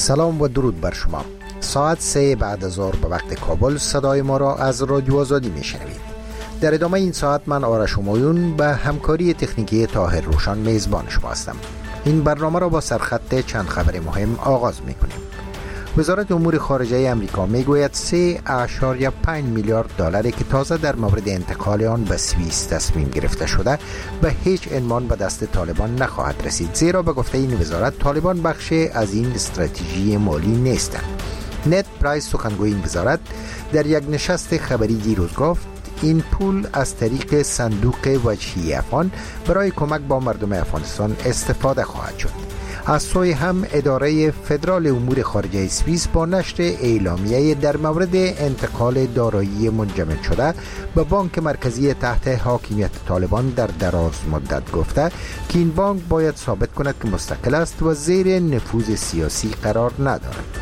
سلام و درود بر شما. ساعت 3 بعد از ظهر به وقت کابل صدای ما را از رادیو آزادی میشنوید. در ادامه این ساعت من آرش همایون به همکاری تکنیکی طاهر روشن میزبان شما هستم. این برنامه را با سرخط چند خبر مهم آغاز میکنیم. وزارت امور خارجه امریکا میگوید 3.5 میلیارد دلار که تازه در مورد انتقال آن به سوئیس تصمیم گرفته شده به هیچ عنوان به دست طالبان نخواهد رسید، زیرا به گفته این وزارت طالبان بخشی از این استراتژی مالی نیستند. نت پرایس سخنگوی این وزارت در یک نشست خبری دیروز گفت این پول از طریق صندوق وجهی افغان برای کمک با مردم افغانستان استفاده خواهد شد. از سوی هم اداره فدرال امور خارجه سوئیس با نشر اعلامیه در مورد انتقال دارایی منجمد شده به بانک مرکزی تحت حاکمیت طالبان در دراز مدت گفته که این بانک باید ثابت کند که مستقل است و زیر نفوذ سیاسی قرار ندارد.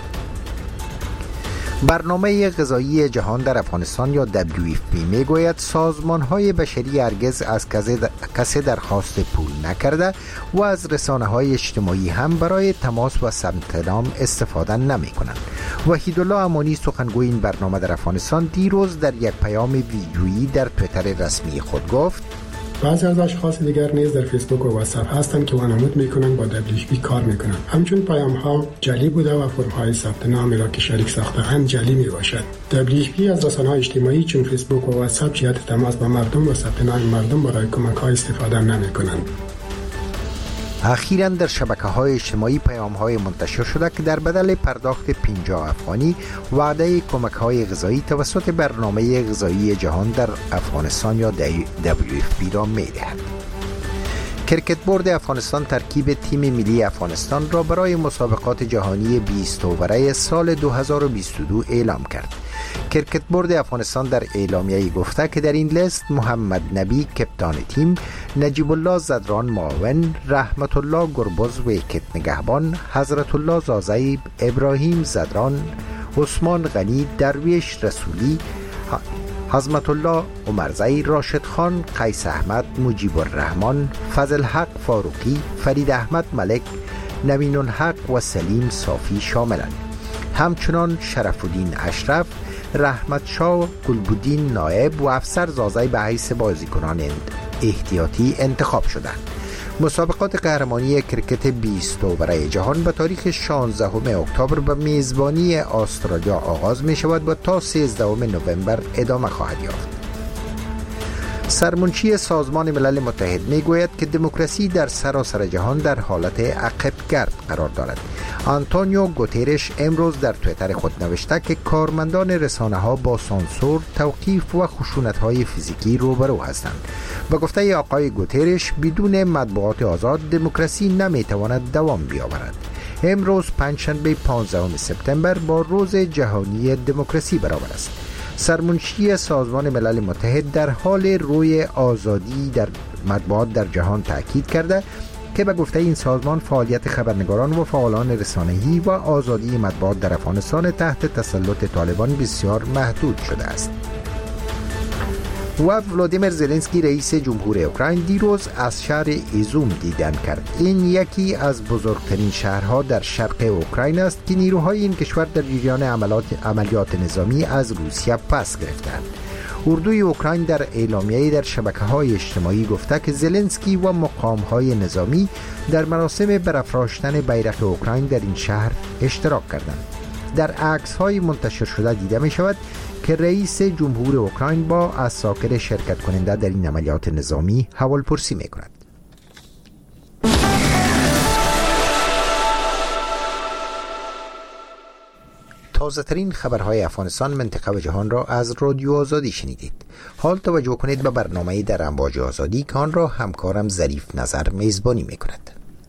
برنامه غذایی جهان در افغانستان یا WFP میگوید سازمان‌های بشری هرگز از کسی درخواست پول نکرده و از رسانه‌های اجتماعی هم برای تماس و ثبت نام استفاده نمی‌کنند. وحیدالله امانی سخنگوی این برنامه در افغانستان دیروز در یک پیام ویدیویی در توییتر رسمی خود گفت بعضی از اشخاص دیگر نیز در فیسبوک و واتساپ هستند که وانمود میکنند با WFP کار میکنند. همچون پیام ها جعلی بوده و فرم های ثبت نامی را که شریک ساخته‌اند جعلی میباشد. WFP از رسانه‌های اجتماعی چون فیسبوک و واتساپ جهت تماس با مردم و ثبت نام مردم برای کمک های استفاده نمیکنند. اخیراً در شبکه‌های اجتماعی پیام‌های منتشر شده که در بدل پرداخت 50 افغانی وعده کمک‌های غذایی توسط برنامه غذایی جهان در افغانستان یا WFP را می‌دهد. کرکت بورد افغانستان ترکیب تیم ملی افغانستان را برای مسابقات جهانی 20 اووره سال 2022 اعلام کرد. کرکت بورد افغانستان در اعلامیه گفته که در این لیست محمد نبی کپتان تیم، نجیب الله زدران معاون، رحمت الله گربز ویکت نگهبان، حضرت الله زازیب، ابراهیم زدران، عثمان غنی، درویش رسولی، حزمت الله عمرزی، راشد خان، قیس احمد، مجیب الرحمن، فضل حق فاروقی، فرید احمد ملک، نوین الحق و سلیم صافی شاملند. همچنان شرف الدین اشرف، رحمت شاه گلبودین نائب و افسر زازی به حیث بازیکنان احتیاطی انتخاب شدند. مسابقات قهرمانی کرکت 20 اووره جهان به تاریخ 16 اکتبر به میزبانی استرالیا آغاز می شود و تا 13 نوامبر ادامه خواهد یافت. سرمنشی سازمان ملل متحد می گوید که دموکراسی در سراسر جهان در حالت عقب گرد قرار دارد. آنتونیو گوترش امروز در توییتر خود نوشته که کارمندان رسانه ها با سانسور، توقیف و خشونت های فیزیکی روبرو هستند. به گفته آقای گوترش بدون مطبوعات آزاد دموکراسی نمی تواند دوام بیاورد. امروز پنجشنبه 15 سپتامبر با روز جهانی دموکراسی برابر است. سرمنشی سازمان ملل متحد در حال روی آزادی در مطبوعات در جهان تاکید کرده که به گفته این سازمان فعالیت خبرنگاران و فعالان رسانه‌ای و آزادی مطبوعات در افغانستان تحت تسلط طالبان بسیار محدود شده است. و ولادیمیر زلنسکی رئیس جمهور اوکراین دیروز از شهر ایزوم دیدن کرد. این یکی از بزرگترین شهرها در شرق اوکراین است که نیروهای این کشور در جریان عملیات نظامی از روسیه پس گرفتند. اردوی اوکراین در اعلامیه‌ای در شبکه‌های اجتماعی گفته که زلنسکی و مقام‌های نظامی در مراسم برافراشتن بیرق اوکراین در این شهر اشتراک کردند. در عکس‌های منتشر شده دیده می‌شود که رئیس جمهور اوکراین با عساکر شرکت کننده در این عملیات نظامی حوال‌پرسی می‌کند. تازه ترین خبرهای افغانستان، منطقه و جهان را از رادیو آزادی شنیدید. حال توجه کنید به برنامه در امواج آزادی که آن را همکارم ظریف نظر میزبانی می‌کند.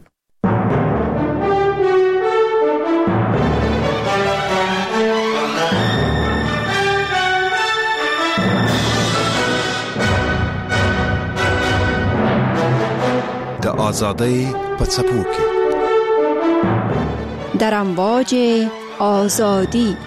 د آزادی په څپو کې در امواج آزادی.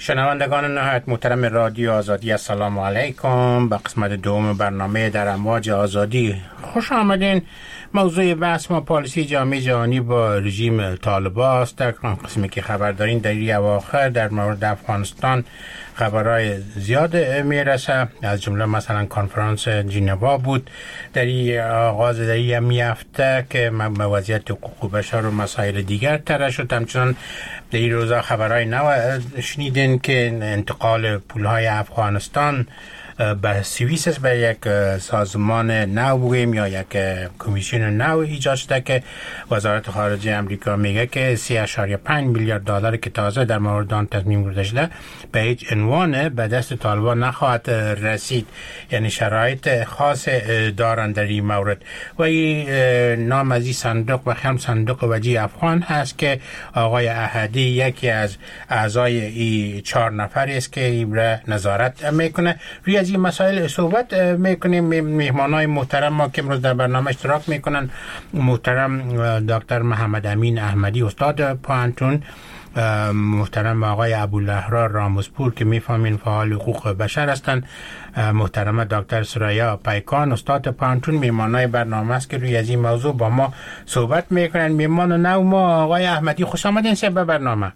شنوندگان نهایت محترم رادیو آزادی، السلام علیکم. به قسمت دوم برنامه در امواج آزادی خوش آمدین. موضوع بحث ما پالیسی جامعه جهانی با رژیم طالبان است. در قسمی که خبر دارین در این اواخر در مورد افغانستان خبرهای زیاد میرسه، از جمله مثلا کنفرانس ژنوا بود در این آغاز در این هفته که وضعیت حقوق بشر و مسائل دیگر طرح شد. همچنان در این روزا خبرهای نو شنیدین که انتقال پولهای افغانستان به سوئیس به یک سازمان نو بگوییم یا یک کمیسیون نو ایجاد شده که وزارت خارجه امریکا میگه که 3.5 میلیارد دلار که تازه در مورد آن تصمیم گرفته شده به هیچ عنوان به دست طالبان نخواهد رسید. یعنی شرایط خاص دارند در این مورد. و این نام از این صندوق و هم صندوق وجیه افغان هست که آقای احدی یکی از اعضای این 4 نفر است که این را نظارت میکنه. روی از این مسائل صحبت میکنیم. مهمانای محترم ما که امروز در برنامه اشتراک میکنن، محترم دکتر محمد امین احمدی استاد پوهنتون، محترم آقای ابوالاحرار راموزپور که میفهمین فعال حقوق بشر هستند، محترم دکتر سریا پیکان استاد پوهنتون. مهمانای برنامه است که روی از این موضوع با ما صحبت میکنن. مهمان نو ما آقای احمدی، خوش آمدین به برنامه.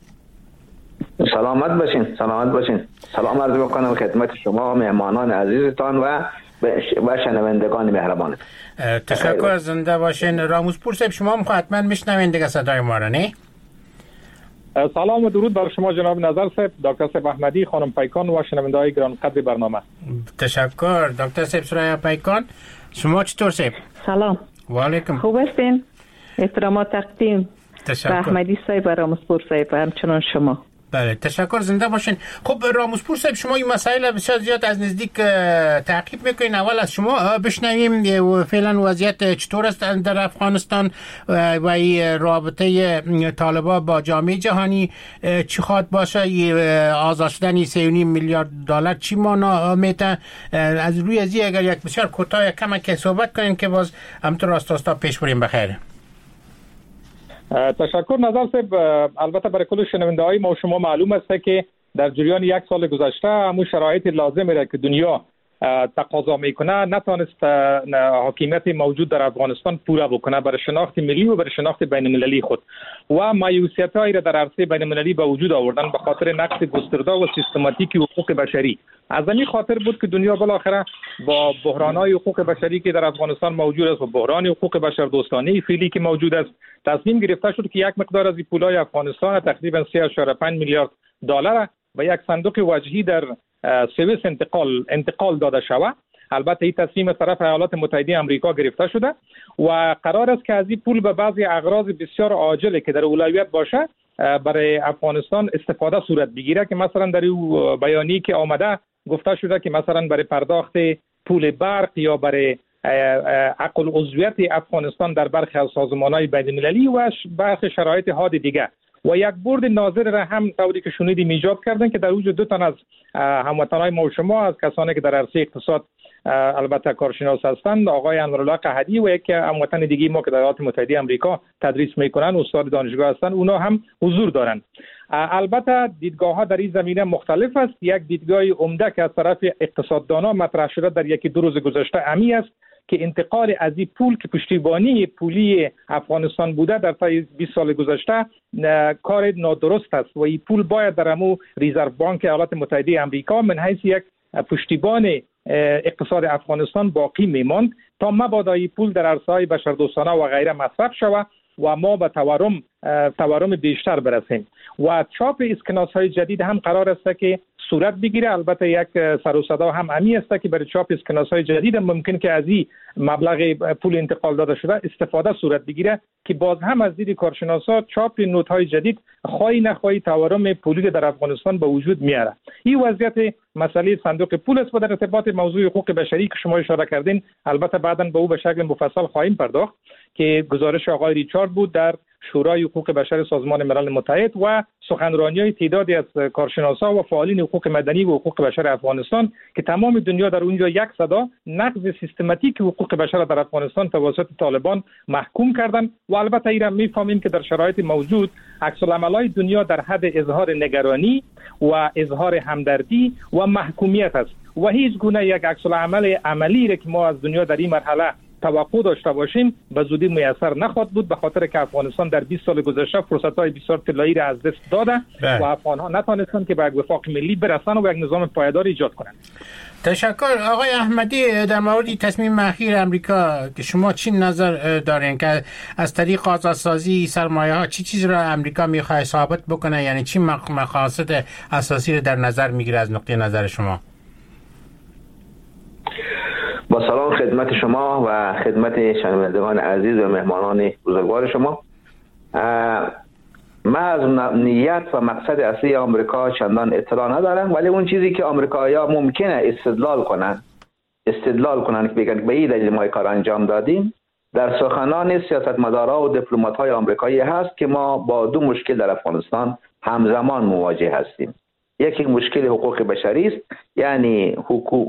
سلامت باشین. سلام عرض می‌کنم خدمت شما مهمانان عزیزتان و شنوندگان مهربان. تشکر، زنده باشین. راموزپور صاحب، شما هم حتما میشنوین دیگه صدای ما را، نه؟ سلام و درود بر شما جناب نظر صاحب، دکتر صاحب احمدی، خانم پیکان و شنونده‌های گرانقدر برنامه. تشکر. دکتر صاحب سریا پیکان، شما چطور صاحب؟ سلام. و علیکم. خوب هستین؟ احترامات تقدیم به احمدی صاحب و راموزپور صاحب و همچنان شما. بله، تشکر، زنده باشین. خب راموزپور صاحب، شما این مسائل بسیار زیاد از نزدیک تعقیب میکنین. اول از شما بشنویم فعلا وضعیت چطور است در افغانستان و این رابطه طالبان با جامعه جهانی چی خواهد باشه؟ آزاد شدن 3.5 میلیارد دلار چی معنا میده؟ از روی از اگر یک بسیار کوتاه کمک صحبت کنین که باز همطور راستا پیش بریم. بخیر. تشکر نظر صاحب. البته برای کل شنونده‌های ما و شما معلوم است که در جریان 1 سال گذشته همون شرایط لازمی را که دنیا تقاضا میکنه نتونست حاکمیت موجود در افغانستان پورا بکنه برای شناخت ملی و برای شناخت بین المللی خود و مایوسیت‌هایی را در عرصه بین المللی به وجود آوردن به خاطر نقض گسترده و سیستماتیک حقوق بشری. از همین خاطر بود که دنیا بالاخره با بحران‌های حقوق بشری که در افغانستان موجود است و بحران حقوق بشر دوستانه فعلی که موجود است، تصمیم گرفته شد که یک مقدار از پولای افغانستان تقریبا 3.5 میلیارد دلار به یک صندوق وجهی در سوئیس انتقال داده شود. البته این تصمیم طرف ایالات متحده آمریکا گرفته شده و قرار است که از این پول به بعضی اغراض بسیار عاجل که در اولویت باشه برای افغانستان استفاده صورت بگیره، که مثلا در این بیانیه که آمده گفته شده که مثلا برای پرداخت پول برق یا برای عقل عضویت افغانستان در برخی از سازمان‌های بین‌المللی و برخی شرایط حاد دیگه و یک بورد ناظر را هم طوری که شنیدیم ایجاد کردن که در وجود 2 تن از هموطنان ما و شما از کسانی که در عرصه اقتصاد البته کارشناس هستند، آقای انورالله قحدی و یک هموطن دیگه ما که در ایالات متحده آمریکا تدریس میکنن، استاد دانشگاه هستند، اونا هم حضور دارند. البته دیدگاه‌ها در این زمینه مختلف است. یک دیدگاه عمده که از طرف اقتصاددانان مطرح شده در 1-2 روز گذشته امی است که انتقال از این پول که پشتیبانی پولی افغانستان بوده در طی 20 سال گذشته کار نادرست است و این پول باید در امو ریزرو بانک ایالات متحده آمریکا من حیث یک پشتیبان اقتصاد افغانستان باقی میماند تا مبادا این پول در عرصه‌های بشردوستانه و غیره مصرف شود و ما به تورم بیشتر برسیم. و چاپ اسکناس‌های جدید هم قرار است که صورت بگیره. البته یک سر و صدا هم امی است که برای چاپ اسکناس‌های جدید ممکن که از این مبلغ پول انتقال داده شده استفاده صورت بگیره که باز هم از دید کارشناسا چاپ نوت‌های جدید خواهی نخواهی تورم پولی در افغانستان به وجود میاره. این وضعیت مسئله صندوق پول است و در ارتباط موضوع حقوق بشری که شما اشاره کردین البته بعداً به او به شکل مفصل خواهیم پرداخت که گزارش آقای ریچارد بود در شورای حقوق بشر سازمان ملل متحد و سخنرانی‌های تعدادی از کارشناسا و فعالین حقوق مدنی و حقوق بشر افغانستان که تمام دنیا در اونجا یک صدا نقض سیستماتیک حقوق بشر در افغانستان توسط طالبان محکوم کردند. و البته ایران می‌فهمیم که در شرایط موجود عکس‌العمل‌های دنیا در حد اظهار نگرانی و اظهار همدردی و محکومیت است و هیچ گونه یک عکس‌العمل عملی را که ما از دنیا در این مرحله توقع داشته باشیم به زودی میسر نخواهد بود، به خاطر که افغانستان در 20 سال گذشته فرصت‌های بسیار طلایی را از دست داده و افغان‌ها نتوانستند که به یک وفاق ملی برسند و یک نظام پایدار ایجاد کنند. تشکر. آقای احمدی، در مورد تصمیم اخیر امریکا که شما چی نظر دارین که از طریق آزادسازی سرمایه‌ها چی چیز را امریکا می‌خواد ثابت بکنه، یعنی چی مقاصد اساسی را در نظر می‌گیره از نقطه نظر شما؟ با سلام خدمت شما و خدمت شنوندگان عزیز و مهمانان بزرگوار شما. من از نیت و مقصد اصلی آمریکا چندان اطلاع ندارم، ولی اون چیزی که آمریکایی‌ها ممکنه استدلال کنن که بگن به این دلیل ما کار انجام دادیم، در سخنان سیاستمدارا و دیپلمات‌های آمریکایی هست که ما با دو مشکل در افغانستان همزمان مواجه هستیم. یکی مشکل حقوق بشری است، یعنی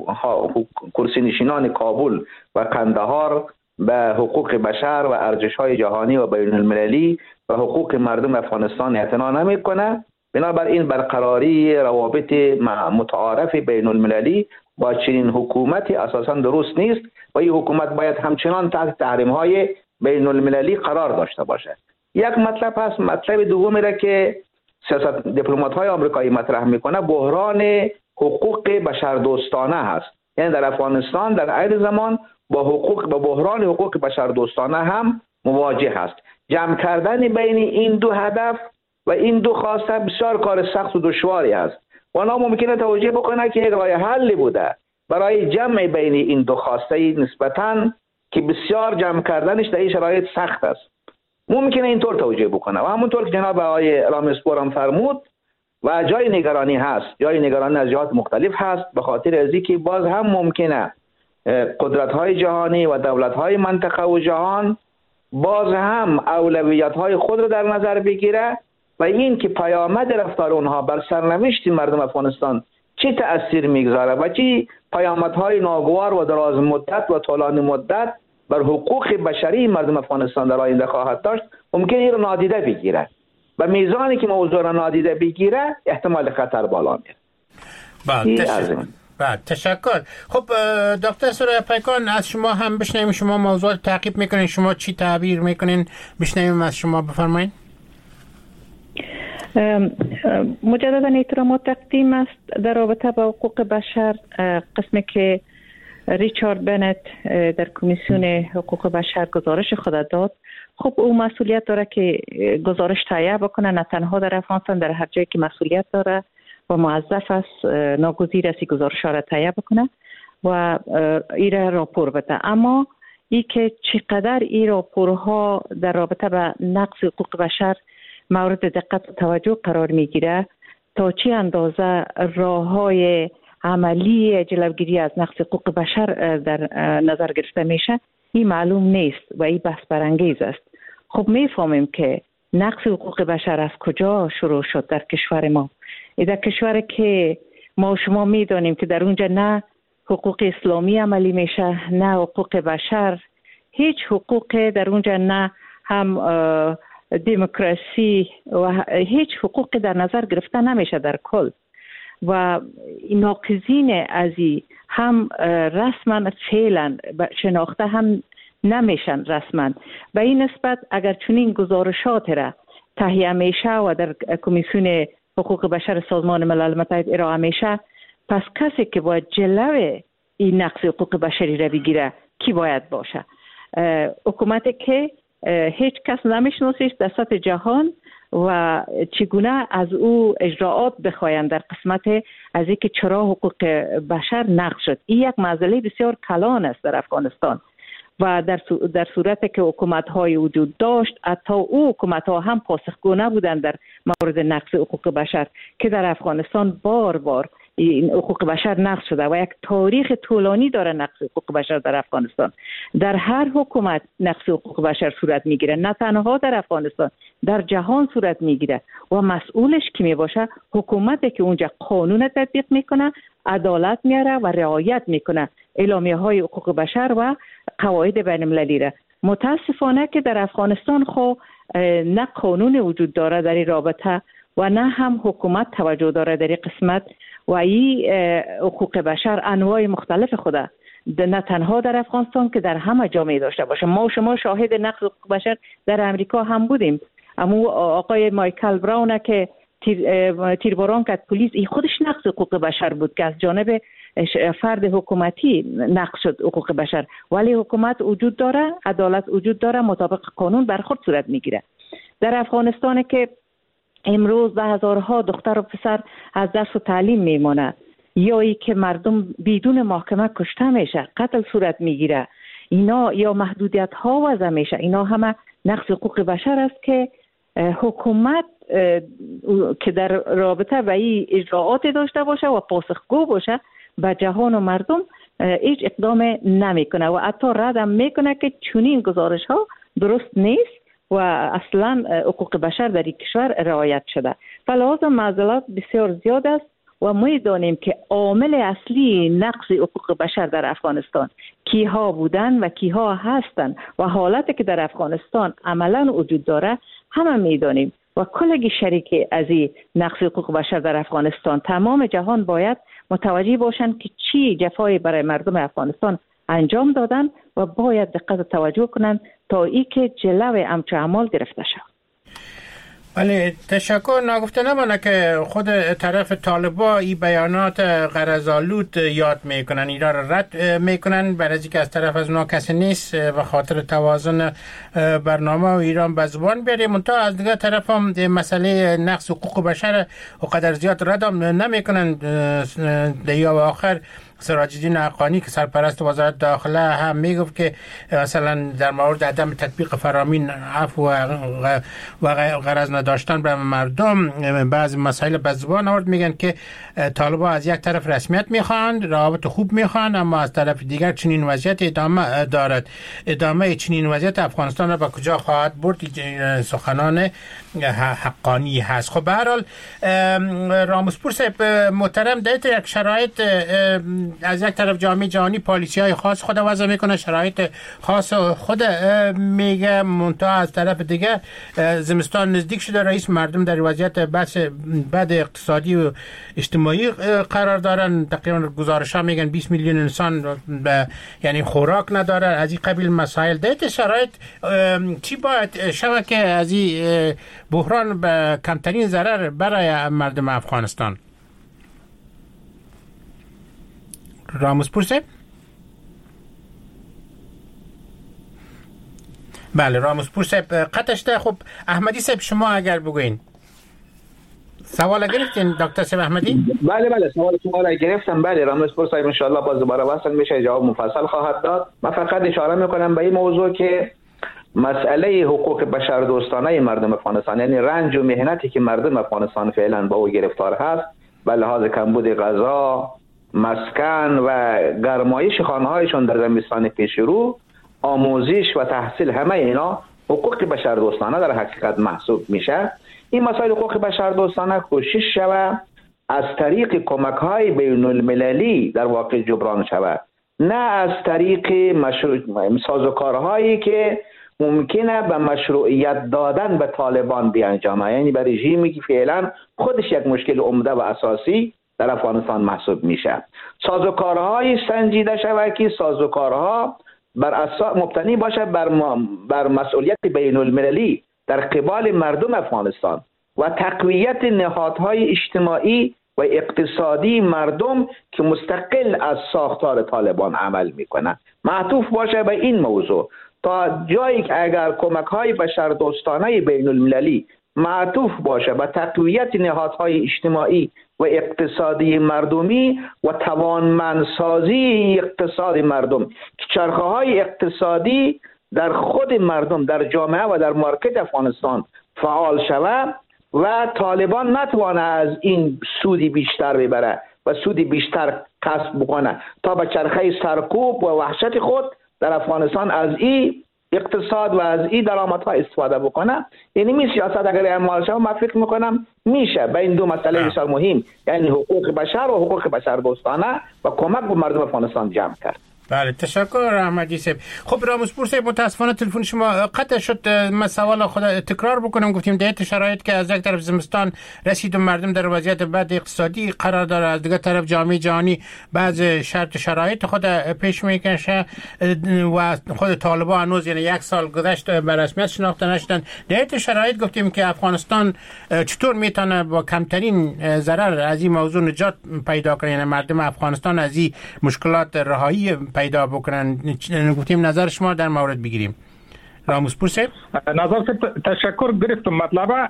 کرسی‌نشینان کابل و قندهار به حقوق بشر و ارزش‌های جهانی و بین المللی و حقوق مردم افغانستان اعتنا نمی‌کنه. بنابراین برقراری روابط متعارف بین المللی با چنین حکومتی اساساً درست نیست و این حکومت باید همچنان تحت تحریم‌های بین المللی قرار داشته باشه. یک مطلب هست. مطلب دومی را که سیاست دیپلمات‌های آمریکایی مطرح میکنه بحران حقوق بشردوستانه هست. یعنی در افغانستان در عین زمان با بحران حقوق بشردوستانه هم مواجه هست. جمع کردن بین این دو هدف و این دو خواسته بسیار کار سخت و دشواری است و اونا ممکنه توجیه بکنه که یک راه حلی بوده برای جمع بین این دو خواسته نسبتاً که بسیار جمع کردنش در این شرایط سخت است. ممکنه اینطور توجیه بکنه و همونطور که جناب آقای رامسپور هم فرمود و جای نگرانی هست، جای نگرانی از جهات مختلف هست، به خاطر از اینکه باز هم ممکنه قدرت‌های جهانی و دولت‌های منطقه و جهان باز هم اولویت‌های خود رو در نظر بگیره و این که پیامد رفتار اونها بر سرنوشت مردم افغانستان چه تأثیر میگذاره و چه پیامدهای ناگوار و دراز مدت و طولانی مدت بر حقوق بشری مردم افغانستان در آینده خواهد داشت، ممکنه این رو نادیده بگیره و میزانی که موضوع را نادیده بگیره احتمال خطر بالا میره. بعد تشکر. خب دکتر سوریا پیکان، از شما هم بشنویم. شما موضوع تعقیب میکنین، شما چی تعبیر میکنین؟ بشنویم از شما، بفرمایید. مجددا احترامات تقدیم است در رابطه با حقوق بشر. قسمی که ریچارد بنت در کمیسیون حقوق بشر گزارش خود داد، خب او مسئولیت داره که گزارش تهیه بکنه، نه تنها در افغانستان، در هر جایی که مسئولیت داره و موظف است ناگزیر است گزارش را تهیه بکنه و این راپور بده. اما ای که چقدر این راپورها در رابطه با نقض حقوق بشر مورد دقت و توجه قرار میگیره، تا چه اندازه راه‌های عملی جلوگیری از نقض حقوق بشر در نظر گرفته میشه، این معلوم نیست و این بحث برانگیز است. خب میفهمیم که نقض حقوق بشر از کجا شروع شد در کشور ما. در کشوری که ما شما میدانیم که در اونجا نه حقوق اسلامی عملی میشه، نه حقوق بشر، هیچ حقوق در اونجا، نه هم دموکراسی و هیچ حقوق در نظر گرفته نمیشه در کل. و ناقضین از این هم رسما فعلا شناخته هم نمیشن رسما. به این نسبت اگر چنین گزارشات را تهیه میشه و در کمیسیون حقوق بشر سازمان ملل متحد ارائه میشه، پس کسی که باید جلوی این نقض حقوق بشری را بگیره کی باید باشه؟ حکومتی که هیچ کس نمیشناسیش در سطح جهان و چگونه از او اجراعات بخواهند در قسمت از اینکه چرا حقوق بشر نقض شد. این یک مسئله بسیار کلان است در افغانستان و در صورتی که حکومت‌های وجود داشت، حتی او حکومت‌ها هم پاسخگو نبودند در مورد نقض حقوق بشر که در افغانستان بار بار این حقوق بشر نقض شده و یک تاریخ طولانی داره نقض حقوق بشر در افغانستان. در هر حکومت نقض حقوق بشر صورت میگیره، نه تنها در افغانستان، در جهان صورت میگیره و مسئولش کی میباشه؟ حکومتی که اونجا قانون تطبیق میکنه، عدالت میاره و رعایت میکنه اعلامیه های حقوق بشر و قواعد بین المللی را. متاسفانه که در افغانستان نه قانون وجود داره در این رابطه و نه هم حکومت توجه داره در این قسمت و این حقوق بشر انواع مختلف خوده، نه تنها در افغانستان که در همه جامعه داشته باشه. ما و شما شاهد نقض حقوق بشر در امریکا هم بودیم. اما آقای مایکل براون که تیرباران کرد پلیس، این خودش نقض حقوق بشر بود که از جانب فرد حکومتی نقض شد حقوق بشر، ولی حکومت وجود داره، عدالت وجود داره، مطابق قانون برخورد صورت میگیره. در افغانستان که امروز به هزارها دختر و پسر از درس و تعلیم میمونه، یا ای که مردم بدون محکمه کشته میشه، قتل صورت میگیره، اینا یا محدودیت ها وضع میشه، اینا همه نقض حقوق بشر است که حکومت که در رابطه با این اجراعات داشته باشه و پاسخگو باشه به جهان و مردم هیچ اقدام نمیکنه و حتی رد هم میکنه که چنین گزارش ها درست نیست و اصلا حقوق بشر در این کشور رعایت شده. فلحاظ معضلات بسیار زیاد است و ما دانیم که عامل اصلی نقض حقوق بشر در افغانستان کیها بودن و کیها هستند و حالتی که در افغانستان عملا وجود داره همه میدانیم و کلگی شریک از این نقض حقوق بشر در افغانستان، تمام جهان باید متوجه باشند که چی جفایی برای مردم افغانستان انجام دادن و باید دقت توجه کنند تا ای که جلوی همچه اعمال گرفته شود. بله، تشکر. نگفته نمانه که خود طرف طالبا این بیانات غرض‌آلود یاد میکنن، اینا را رد میکنن، برای از اینکه از طرف از اونا کسی نیست به خاطر توازن برنامه و ایران به زبان بیاره. منتها از دیگه طرف هم مسئله نقض حقوق بشر اونقدر زیاد رد هم نمیکنن. دیگه و آخر سراج الدین حقانی که سرپرست وزارت داخله هم میگفت که مثلا در مورد عدم تطبیق فرامین عفو و غرض نداشتن به مردم بعضی مسائل به زبان آورد. میگن که طالبان از یک طرف رسمیت میخوان، روابط خوب میخوان، اما از طرف دیگر چنین وضعیت ادامه دارد. ادامه چنین وضعیت افغانستان را به کجا خواهد برد؟ سخنان حقانی هست. خب به هر حال راموسپور صاحب محترم، در یک شرایط از یک طرف جامعه جهانی پالیسی های خاص خود وضع میکنه، شرایط خاص خود میگه، منتها از طرف دیگه زمستان نزدیک شده، رئیس مردم در وضعیت بد اقتصادی و اجتماعی قرار دارن. تقریبا گزارش ها میگن 20 میلیون انسان یعنی خوراک نداره. از این قبیل مسائل در شرایط چی باید شود که از این بحران به کمترین ضرر برای مردم افغانستان؟ راموسپور صاحب؟ بله، راموسپور صاحب قطعش ده. خب احمدی صاحب شما اگر بگوین سوال گرفتین دکتر صاحب احمدی؟ بله سوال گرفتم. بله راموسپور صاحب ان شاء الله باز دوباره وصل میشه، جواب مفصل خواهد داد. من فقط اشاره میکنم به این موضوع که مسئله حقوق بشر دوستانه مردم افغانستان، یعنی رنج و مهنتی که مردم افغانستان فعلا با او گرفتار هست به لحاظ کمبود غذا، مسکن و گرمایش خانه‌هایشون در زمستان پیش رو، آموزش و تحصیل، همه اینا حقوق بشر دوستانه در حقیقت محسوب میشه. این مسائل حقوق بشر دوستانه کوشش شود از طریق کمک‌های بین المللی در واقع جبران شود، نه از طریق سازوکارهایی که ممکنه به مشروعیت دادن به طالبان بیانجامه، یعنی به رژیمی که فعلا خودش یک مشکل عمده و اساسی در افغانستان محسوب میشه. سازوکارهای سنجیده شود که سازوکارها بر اساس مبتنی باشه بر مسئولیت بین المللی در قبال مردم افغانستان و تقویت نهادهای اجتماعی و اقتصادی مردم که مستقل از ساختار طالبان عمل میکنه، معطوف باشه به این موضوع، تا جایی که اگر کمک‌های بشردوستانه بین المللی معطوف باشه به تقویت نهادهای اجتماعی و اقتصادی مردمی و توانمندسازی اقتصاد مردم که چرخه‌های اقتصادی در خود مردم، در جامعه و در مارکت افغانستان فعال شود و طالبان نتوانه از این سودی بیشتر ببره و سود بیشتر کسب بکنه تا به چرخه سرکوب و وحشت خود در افغانستان از این اقتصاد و از این درآمدها استفاده بکنه. یعنی می سیاست اگر اعمال شود من فکر میکنم میشه به این دو مسئله بسیار مهم، یعنی حقوق بشر و حقوق بشر دوستانه و کمک به مردم افغانستان جمع کرد. بله تشکر احمدی صاحب. خب رامزپور صاحب متاسفانه تلفن شما قطع شد. من سوال خود تکرار بکنم. گفتیم در شرایط که از یک طرف زمستان رسید و مردم در وضعیت بد اقتصادی قرار داره، از دیگر طرف جامعه جهانی بعض شرایط خود پیش میکشه و خود طالبان هنوز یعنی 1 سال گذشت به رسمیت شناخته نشدن. در شرایط گفتیم که افغانستان چطور میتونه با کمترین ضرر از این موضوع نجات پیدا کنه، یعنی مردم افغانستان از این مشکلات رهایی پیدا بکنن. گفتیم نظر شما در مورد بگیریم. رامزپور صاحب نظر تشکر گرفتم. مطلب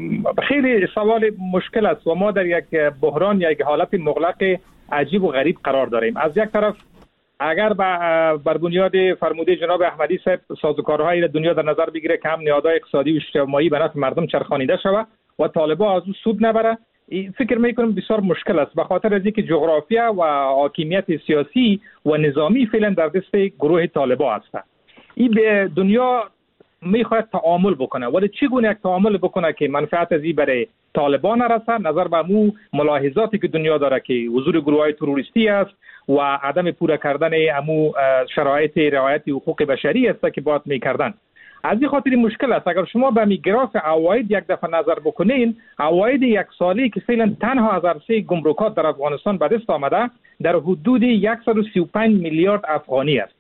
خیلی سوال مشکل است و ما در یک بحران یا یک حالت مغلق عجیب و غریب قرار داریم. از یک طرف اگر بر بنیاد فرموده جناب احمدی صاحب سازوکارهای دنیا در نظر بگیره که هم نهادهای اقتصادی و اجتماعی به نفع مردم چرخانیده شود و طالبان از او سود نبره، فکر میکنم بسیار مشکل است، به خاطر از اینکه جغرافیا و حاکمیت سیاسی و نظامی فعلا در دست گروه طالبان است. این به دنیا میخواد تعامل بکنه، ولی چگونه یک تعامل بکنه که منفعت از این برای طالبان نرسه؟ نظر به مو ملاحظاتی که دنیا داره که حضور گروه‌های تروریستی است و عدم پورا کردن امو شرایط رعایت حقوق بشری است که باید میکردن. از این خاطر مشکل است. اگر شما به میگراف عواید یک دفعه نظر بکنین، عواید یک سالی که فعلا تنها از عرصه گمرکات در افغانستان به دست آمده در حدود 135 میلیارد افغانی است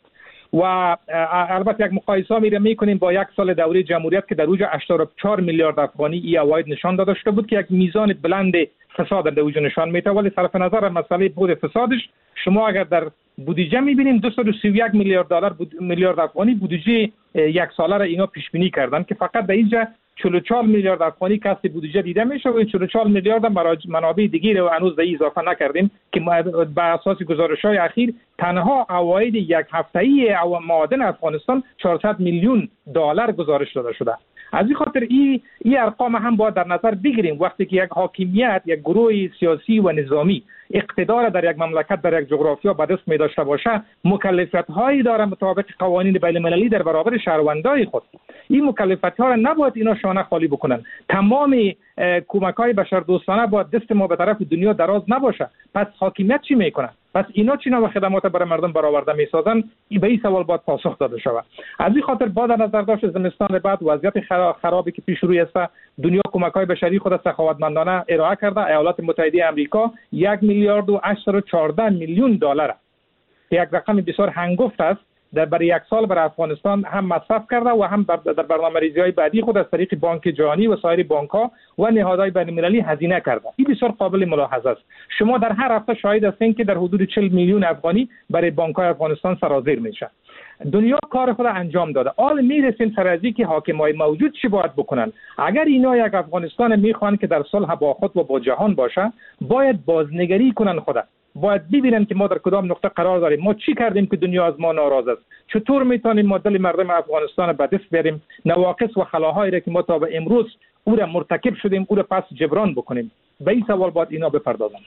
و البته یک مقایسه میکنیم با یک سال دوره جمهوریت که در اوج 84 میلیارد افغانی این عواید نشان داده شده بود که یک میزان بلند فساد در اوج نشان میده. ولی صرف نظر مسئله بود فسادش، شما اگر در بودجه میبینیم 231 میلیارد افغانی بودجه یک ساله را اینا پیش بینی کردن که فقط در اینجا 44 میلیارد افغانی کسب بودجه دیده میشه و 44 میلیارد منابع دیگه رو هنوز اضافه نکردیم که بر اساس گزارش‌های اخیر تنها عواید یک هفته‌ای معادن افغانستان 400 میلیون دلار گزارش داده شده. از این خاطر این ارقام هم باید در نظر بگیریم. وقتی که یک حاکمیت، یک گروه سیاسی و نظامی اقتدار در یک مملکت، در یک جغرافیا به دست می داشته باشه، مکلفیت‌هایی داره مطابق قوانین بین‌المللی در برابر شهروندای خود. این مکلفیت‌ها را نباید اینا شانه خالی بکنن. تمام کمک‌های بشردوستانه باید دست ما به طرف دنیا دراز نباشه. پس حاکمیت چی میکنه؟ پس اینا چی نوع خدمات برای مردم برآورده میسازن؟ به این سوال باید پاسخ داده شود. از این خاطر با در نظر داشت زمستان بعد وضعیت خرابی که پیش روی است، دنیا کمک‌های بشری خود سخاوتمندانه ارائه کرده. ایالات متحده آمریکا 1 میلیارد و 814 میلیون دلار یک رقم بسیار هنگفت است برای یک سال برای افغانستان هم مصرف کرده و هم در برنامه‌ریزی‌های بعدی خود از طریق بانک جهانی و سایر بانک‌ها و نهادهای بین‌المللی هزینه کرده. این بسیار قابل ملاحظه است. شما در هر هفته شاهد هستید که در حدود 40 میلیون افغانی برای بانک‌های افغانستان سرازیر میشه. دنیا کار خود انجام داده. حالا میرسیم سر از اینکه حاکمای موجود چی باید بکنن. اگر اینا یک افغانستان میخوان که در صلح با خود و با جهان باشه، باید بازنگری کنن خود. باید ببینن که ما در کدام نقطه قرار داریم، ما چی کردیم که دنیا از ما ناراض است، چطور میتونیم ما دل مردم افغانستان به دست بیاریم، نواقص و خلاهایی را که ما تا به امروز او را مرتکب شدیم او را پس جبران بکنیم. به این سوال باید اینا بپردازن.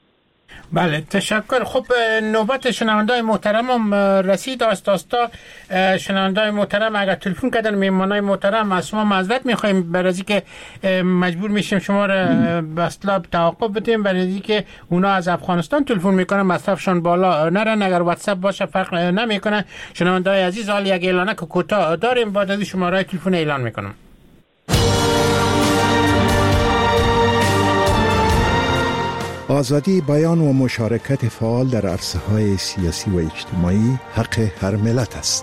بله تشکر. خب نوبت شنوندای محترم رسید. آستا شنوندای محترم اگر تلفن کردن، میمانای محترم از شما معذرت میخوایم برای اینکه مجبور میشیم شما را به اصطلاح توقف بدیم، برای اینکه اونا از افغانستان تلفن میکنن مصرفشان بالا نرن. اگر واتساپ باشه فرق نمیکنه. شنوندای عزیز حالا یک اعلانه که کوتاه داریم، بعد از شماره تلفن اعلان میکنم. آزادی بیان و مشارکت فعال در عرصه‌های سیاسی و اجتماعی حق هر ملت است.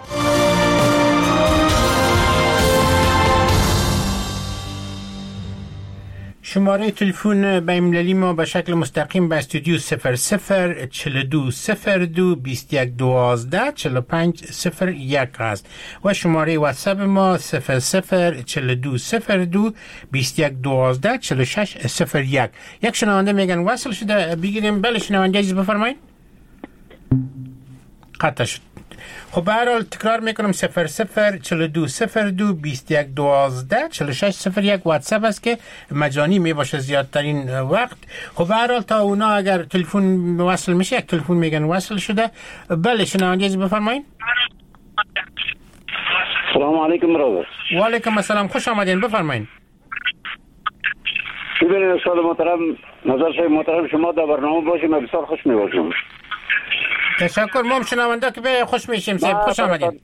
شماره تلفن بین‌المللی ما به شکل مستقیم به استودیو 00 42 02 21 12 45 01 است و شماره واتساپ ما 00 42 02 21 12 46 01. یک شنونده میگن وصل شده، بگیریم. بله شنونده عزیز بفرمایید. قطع شد. خب به هر حال تکرار میکنم 0042022112 4601 واتساپ است که مجانی می باشه زیادترین وقت. خب به هر حال تا اونا اگر تلفن وصل میشه، یک تلفن میگن وصل شده. بله شنونده عزیز بفرمایید. سلام علیکم برادر. و علیکم السلام، خوش آمدین، بفرمایید. ببینید استاد محترم، نظر شای محترم شما در برنامه باشیم و بسیار خوش می‌باشیم. تشکر. ما هم شنونده که به خوش میشیم. صاحب خوش آمدین.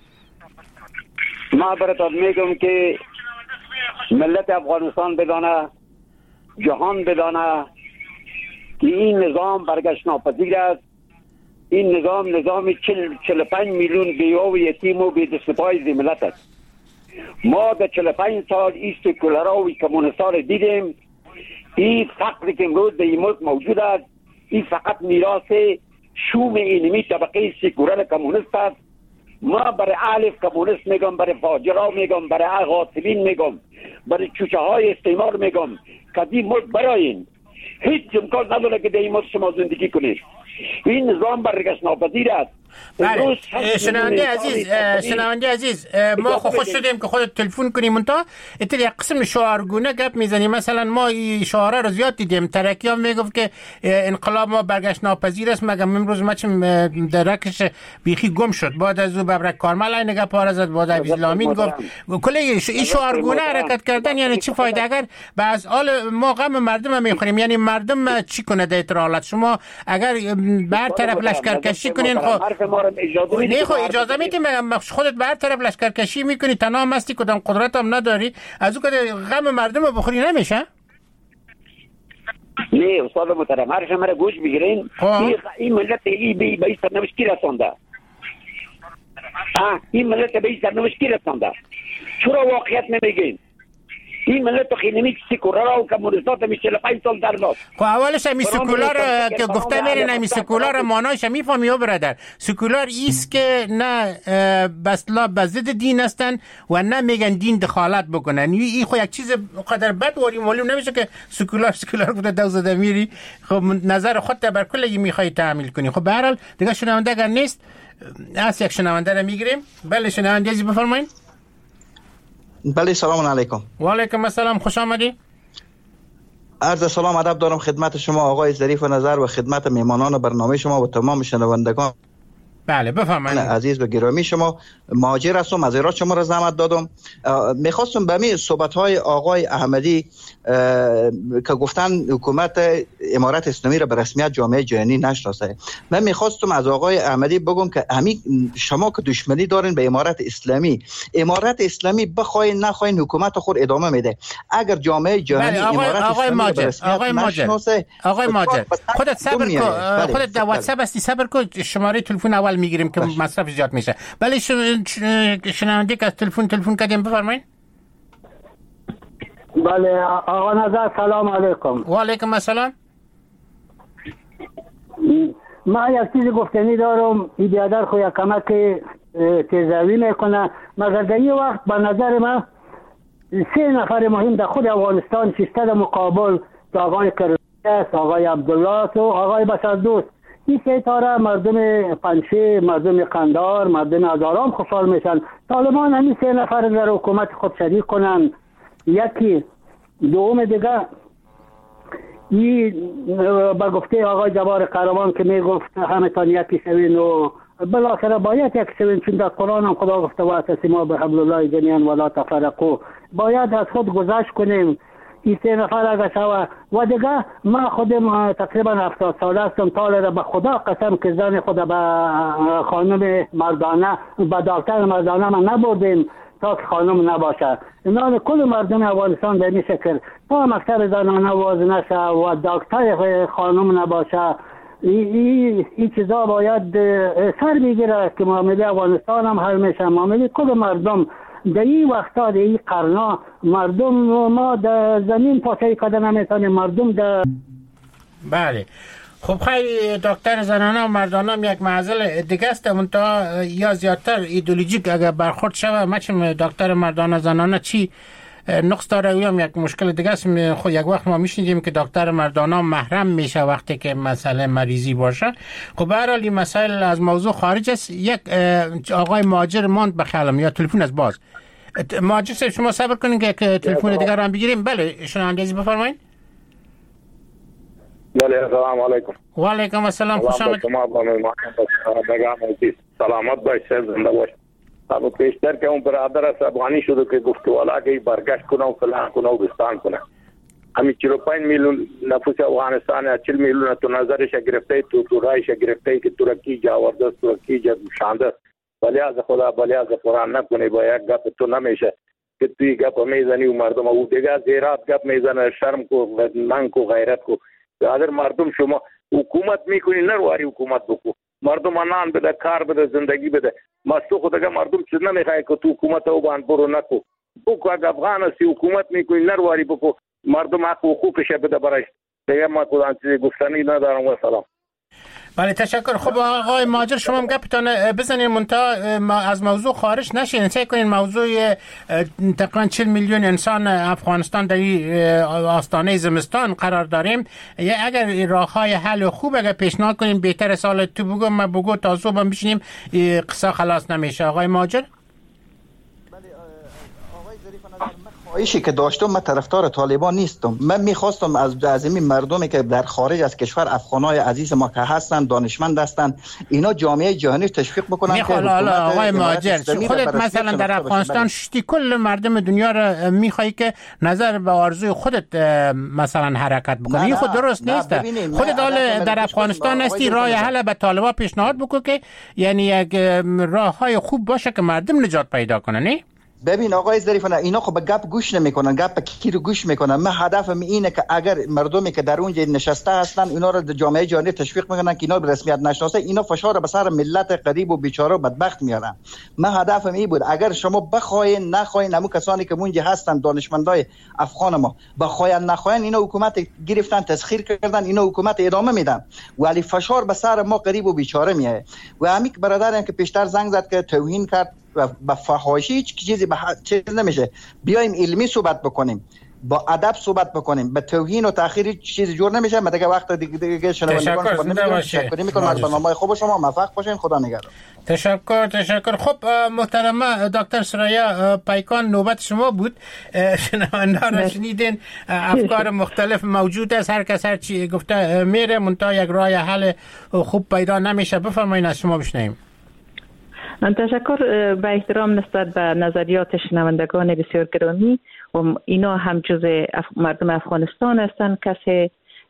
ما براتون میگم که ملت افغانستان بدانه، جهان بدانه که این نظام برگشت ناپذیر است. این نظام 45 میلیون بیوه و یتیم و بی‌دست‌پای ملت است. ما در 45 سال این سکولارا و کمونیستا را دیدیم. این فقری که امروز در این ملک موجود است، این فقط میراث شوم اینمی طبقه سکولار کمونیست است. ما برای الف کمونیست میگم، برای فاجرا میگم، برای غاصبین میگم، برای چوچه های استعمار میگم که این ملک براین هیچ امکان نداره که در این ملک شما زندگی کنید. این نظام برگشت ناپذیر است. بله شنونده عزیز ما خوش شدیم که خودت تلفن کنیم منتها اتل یک قسم شعارگونه گپ میزنیم. مثلا ما این شعاره رو زیاد دیدیم. ترکی هم میگفت که انقلاب ما برگشت ناپذیر است، مگم امروز مچم درکش بیخی گم شد. بعد از او ببرک کارمل این گپ ها زد، بعد از لامین گفت. کل این شعارگونه حرکت کردن یعنی چی فایده؟ اگر بعض حال ما غم مردم میخوریم، یعنی مردم چی کنه در اطرالات؟ شما اگر بر طرف لشکرکشی کنین نه خب اجازه میدیم خودت به هر طرف لشکرکشی میکنی، تنها مستی کدام قدرت هم نداری، از او که غم مردم رو بخوری نمیشه؟ نه استاد محترم، هر شما را گوش بگیرین. این ملت به این سرنوشت کی رسانده؟ این ملت به این سرنوشت کی رسانده؟ چرا واقعیت نمیگین؟ این ملت خیلی سکولار و کمونیستات می 45 سال در باز. خب اولش می سکولار که گفته میرین، می سکولار مانایش میفهمی او برادر. سکولار ایست که نه بسلا بزد دین هستن و نه میگن دین دخالت بکنن. این خو یک چیز قدر بد ولی معلوم نمیشه که سکولار بوده دوزده میری. خب نظر خودت بر کلی میخوای تعمیل کنی. خب به هر حال دیگه شنونده اگر نیست از یک شنونده رو میگیریم. بله شنونده عزیز بفرمایید. بله سلام علیکم. و علیکم السلام، خوش آمدی. عرض سلام ادب دارم خدمت شما آقای ظریف نظر و خدمت میهمانان برنامه شما و تمام شنوندگان. بله بفرمایید. عزیز و گرامی شما، مهاجر هستم، از ایران شما را زحمت دادم. میخواستم به می صحبت‌های آقای احمدی که گفتن حکومت امارت اسلامی را به رسمیت جامعه جهانی نشناسه، من میخواستم از آقای احمدی بگم که شما که دشمنی دارین به امارت اسلامی بخواین نخواین حکومت خود ادامه میده. اگر جامعه جهانی امارت اسلامی به رسمیت نشناسه، آقای ماجر خودت صبر کن، خودت در واتساپ هستی، صبر کن، شماره تلفن اول میگیریم که مصرف زیاد میشه. بله شنونده که از تلفن کردیم بفرمایید. بله آقا نظر سلام علیکم. و علیکم السلام. من یک چیز گفتنی دارم. این بیادر خو یک کمک تیزوی میکنه، مگر در این وقت به نظر من 3 نفر مهم در خود افغانستان شسته در مقابل، آقای کرد، آقای عبدالله و آقای بشردوست. این 3 تاره مردم پنشیر، مردم قندار، مردم هزاران خوشحال میشن. طالبان همین 3 نفر در حکومت خود شریک کنن. یکی دوم دیگه این با گفته آقای جبار قهرمان که میگفت همه تان یکی شوین و بالاخره باید یک شوین، چون در قرآن هم خدا گفته واعتصموا بحبل الله جمیعا ولا تفرقوا. باید از خود گذشت کنیم. این 3 نفر اگر شوه و دیگه من خودم تقریبا 70 ساله هستم، تا به خدا قسم که زن خود به خانم مردانه به دکتر مردانه من نبردیم تا که خانم نباشه. اینا کل مردم افغانستان در این شکل تا مکتب زنانه واز نشه و دکتر خانم نباشه. این چیزا باید سر بگیره که معامله افغانستان هم حل میشه، معامله کل مردم. در این وقتا در این قرنا مردم ما در زمین پاچه کده نمیتونیم. مردم در بله. خب خیلی دکتر زنانه و مردانه هم یک معضل دیگه است، منتها یا زیادتر ایدئولوژیک اگر برخورد شوه. مچم دکتر مردانه زنانه چی نقص داره. او هم یک مشکل دیگه است. خود یک وقت ما میشنیدیم که دکتر مردانا محرم میشه وقتی که مسئله مریضی باشه. خب به هر حال این مسائل از موضوع خارج است. یک آقای مهاجر ماند به خیالم یا تلفن از باز. مهاجر صاحب شما صبر کنین که تلفن دیگر رو هم بگیریم. بله شما اندازی بفرمایید. بله السلام علیکم. و علیکم السلام. خوش آمدید. شما با مهمان سلامت باشید، زنده باشید. ابو پیشتر که اون برادر از افغانی شده که گفت والا که برگشت کنه و فلان کنه و بستان کنه. همین 45 میلیون نفوس افغانستان 40 میلیون تو نظرش گرفته، تو رایش گرفته که ترکی جاورده، ترکی جاوشانده. ولی از خدا ولی از قرآن نکنه. با یک گپ تو نمیشه که توی گپ میزنی و مردم او دیگه زیرات گپ میزنه. شرم کو، من کو، غیرت کو. اگر مردم شما حکومت میکنی نرواری حکومت بکو. مردم آنان بده، کار بده، زندگی بده. مستو خودگه مردم چیز نمیخواه که تو حکومت او باند برو نکو. بکو اگر افغان هستی حکومت میکنی نرواری بکو. مردم حق حقوقش بده برایش. دیگه ما کدام چیزی گفتنی ندارم و سلام. بله تشکر. خب آقای مهاجر شما هم گپتان بزنین منتها از موضوع خارج نشین. سعی کنین موضوع تقریبا 40 میلیون انسان افغانستان در آستانه زمستان قرار داریم. اگر راههای حل خوب اگر پیشنهاد کنین بهتر. سال تو بگو ما بگو تا صبح هم بشینیم قصه خلاص نمیشه. آقای مهاجر خواهشی که داشتم، من طرفدار طالبان نیستم. من میخواستم از این مردمی که در خارج از کشور، افغانای عزیز ما که هستن، دانشمند هستن، اینا جامعه جهانی تشویق بکنن که آقای مهاجر خودت مثلا در افغانستان شتی کل مردم دنیا را میخوای که نظر به آرزوی خودت مثلا حرکت بکنی. خود درست نیست. خودت در افغانستان هستی، راه حل به طالبان پیشنهاد بکن که یعنی یک راههای خوب باشه که مردم نجات پیدا کنن. نه ببین آقای ظریفانه، اینا خب به گپ گوش نمیکنن، گپ کی رو گوش میکنن. من هدفم اینه که اگر مردمی که در اونجا نشسته هستن اینا رو جامعه جهانی تشویق میکنن که اینا به رسمیت نشناسه، اینا فشار به سر ملت غریب و بیچاره و بدبخت میارن. من هدفم این بود اگر شما بخواین نخواین، همون کسانی که اونجا هستن دانشمندای افغان ما بخواین نخواین، اینا حکومت گرفتن، تسخیر کردن، اینا حکومت ادامه میدن، ولی فشار به سر ما غریب و بیچاره میاد. و همین برادرم که پیشتر زنگ زد که توهین کرد و با فحاشی هیچ چیزی به چیز نمیشه. بیایم علمی صحبت بکنیم، با ادب صحبت بکنیم، به توهین و تأخیر چیزی جور نمیشه. من دیگه وقت دیگه شنوندگان تشکر میکنم از برنامه خوب شما. موفق باشین. خدا نگهدار. تشکر. خب محترم دکتر سریا پیکان، نوبت شما بود. شنوندگان را شنیدین، افکار مختلف موجود است، هر کس هر چی گفته میره، منتها یک راه حل خوب پیدا نمیشه. بفرمایید از شما بشنویم. تشکر. به احترام نسبت به نظریات شنوندگان بسیار گرامی، و اینا هم جز مردم افغانستان هستند. کسی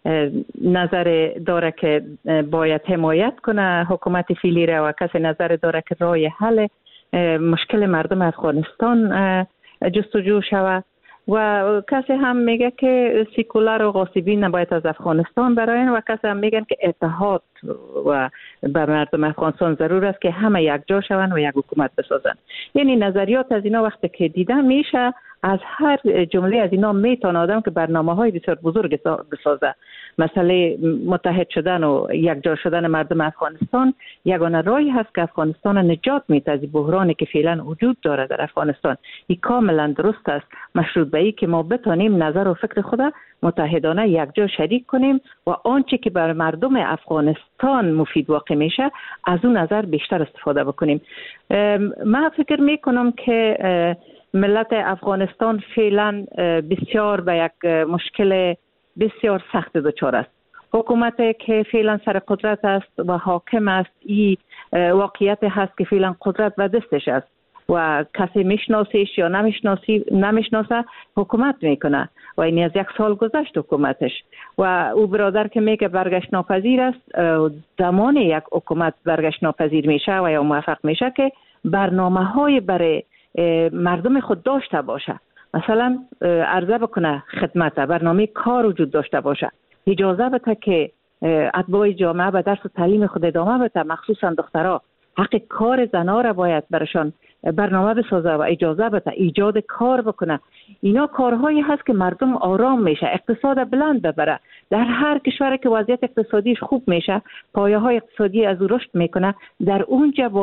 نظر داره که باید حمایت کنه حکومت فعلی را و کسی نظر داره که راه حل مشکل مردم افغانستان جستجو شود، و کسی هم میگه که سیکولار و غاصبین نباید از افغانستان براین، و کسی هم میگن که اتحاد و به مردم افغانستان ضرور است که همه یک جا شوند و یک حکومت بسازن. یعنی نظریات از اینا وقتی که دیده میشه، از هر جمله از اینا میتونه آدم که برنامه‌های بسیار بزرگ بسازه. مسئله متحد شدن و یک جا شدن مردم افغانستان یگانه راهی هست که افغانستان نجات میده از بحرانی که فعلا وجود داره در افغانستان. این کاملا درست است، مشروط به این که ما بتونیم نظر و فکر خود متحدانه یک جا شریک کنیم و آنچه که بر مردم افغانستان مفید واقع میشه از اون نظر بیشتر استفاده بکنیم. من فکر میکنم که ملت افغانستان فعلا بسیار به یک مشکل بسیار سخت دچار است. حکومت که فعلا سر قدرت است و حاکم است، این واقعیت هست که فعلا قدرت و دستش است و کسی میشناسیش یا نمیشناسه حکومت میکنه و این از 1 سال گذشت حکومتش. و او برادر که میگه برگشت ناپذیر است، زمان یک حکومت برگشت ناپذیر میشه و یا موفق میشه که برنامه های برای مردم خود داشته باشه. مثلا عرضه بکنه خدمت، برنامه کار وجود داشته باشه، اجازه بده که اتباع جامعه به درس و تعلیم خود ادامه بده، مخصوصا دخترها حق کار زنها را باید برشان برنامه بسازه و اجازه بده ایجاد کار بکنه. اینا کارهایی هست که مردم آرام میشه، اقتصاد بلند ببره. در هر کشوری که وضعیت اقتصادیش خوب میشه، پایه های اقتصادی از او رشد میکنه، در اونجا باز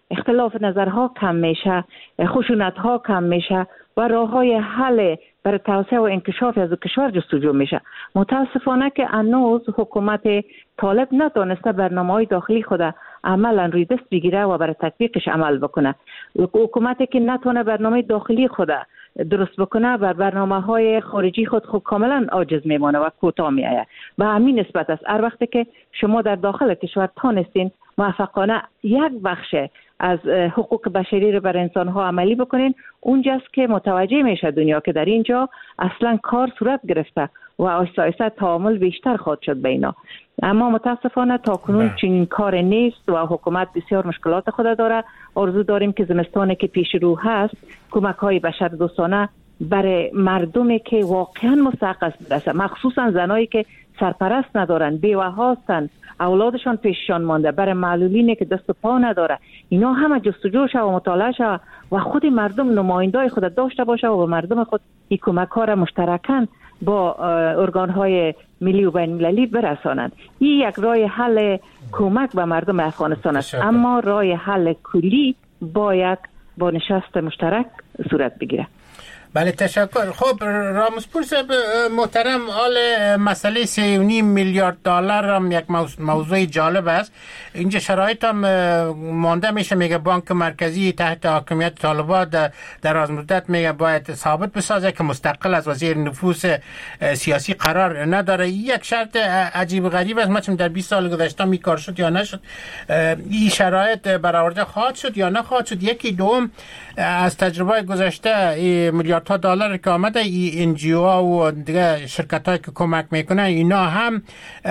اختلاف نظرها کم میشه، خشونت ها کم میشه و راه های حل برای توسعه و انکشاف از کشور جستجو میشه. متاسفانه که هنوز حکومت طالب نتونسته برنامه‌های داخلی خود عملا روی دست بگیره و برای تطبیقش عمل بکنه. حکومتی که نتونه برنامه داخلی خود درست بکنه بر برنامه‌های خارجی خود کاملا عاجز میمونه و کوتاه میآید. به همین نسبت است هر وقتی که شما در داخل کشور تانستین موفقانه یک بخش از حقوق بشری رو بر انسان‌ها عملی بکنین، اونجاست که متوجه میشه دنیا که در اینجا اصلا کار صورت گرفته و آهسته آهسته تعامل بیشتر خواهد شد بینا. اما متاسفانه تا کنون چنین کار نیست و حکومت بسیار مشکلات خود داره. آرزو داریم که زمستانی که پیش رو هست کمک‌های بشر دوستانه برای مردمی که واقعا مستحق است برسه، مخصوصا زنایی که سرپرست ندارن، بیوه هستن، اولادشان پیششان مانده، برای معلولینی که دست و پا نداره، اینا همه جستجو شود و مطالعه شود و خود مردم نمایندای خود داشته باشه و به مردم خود این کمک‌ها را مشترکاً با ارگان‌های ملی و بین‌المللی برسانند. این یک راه حل کمک به مردم افغانستان است، اما راه حل کلی باید با نشست مشترک صورت بگیره. بله تشکر. خب رامسپور صاحب محترم، حال مسئله 3.5 میلیارد دلار هم یک موضوع جالب است. اینجا شرایط هم مانده میشه، میگه بانک مرکزی تحت حاکمیت طالبان در از مدت میگه باید ثابت بسازه که مستقل از وزیر نفوذ سیاسی قرار نداره. یک شرط عجیب غریب است، مثلا در 20 سال گذشته می کار شد یا نشد، این شرایط برآورده خواهد شد یا نخواهد شد. یکی دوم از تجربه گذشته میلیاردها دلار که آمده این NGO و دیگه شرکت‌هایی که کمک میکنن اینا هم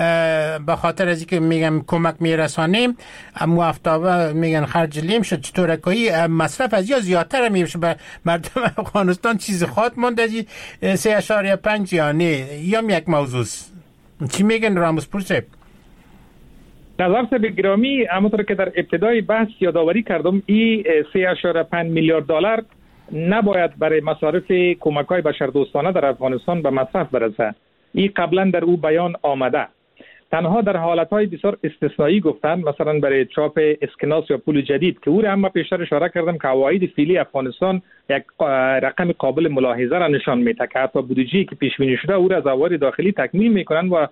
به خاطر از اینکه میگم کمک میرسانیم موفتابه میگن خرج لیم شد، چطوره که مصرف از یا زیادتر میشه به مردم افغانستان چیز خواهد مانده 3.5 یا نه، یا یک موضوع. چی میگن رامسپور صاحب؟ نظر صاحب گرامی، همونطور که در ابتدای بحث یادآوری کردم، این 3.5 میلیارد دلار نباید برای مصارف کمک‌های بشردوستانه در افغانستان به مصرف برسه. این قبلا در او بیان آمده. تنها در حالت‌های بسیار استثنایی گفتن، مثلا برای چاپ اسکناس یا پول جدید که او را هم پیشتر اشاره کردم که عواید فعلی افغانستان یک رقم قابل ملاحظه را نشان میده که حتی بودجه‌ای که پیش بینی شده او را از عواید داخلی تکمیل میکنن و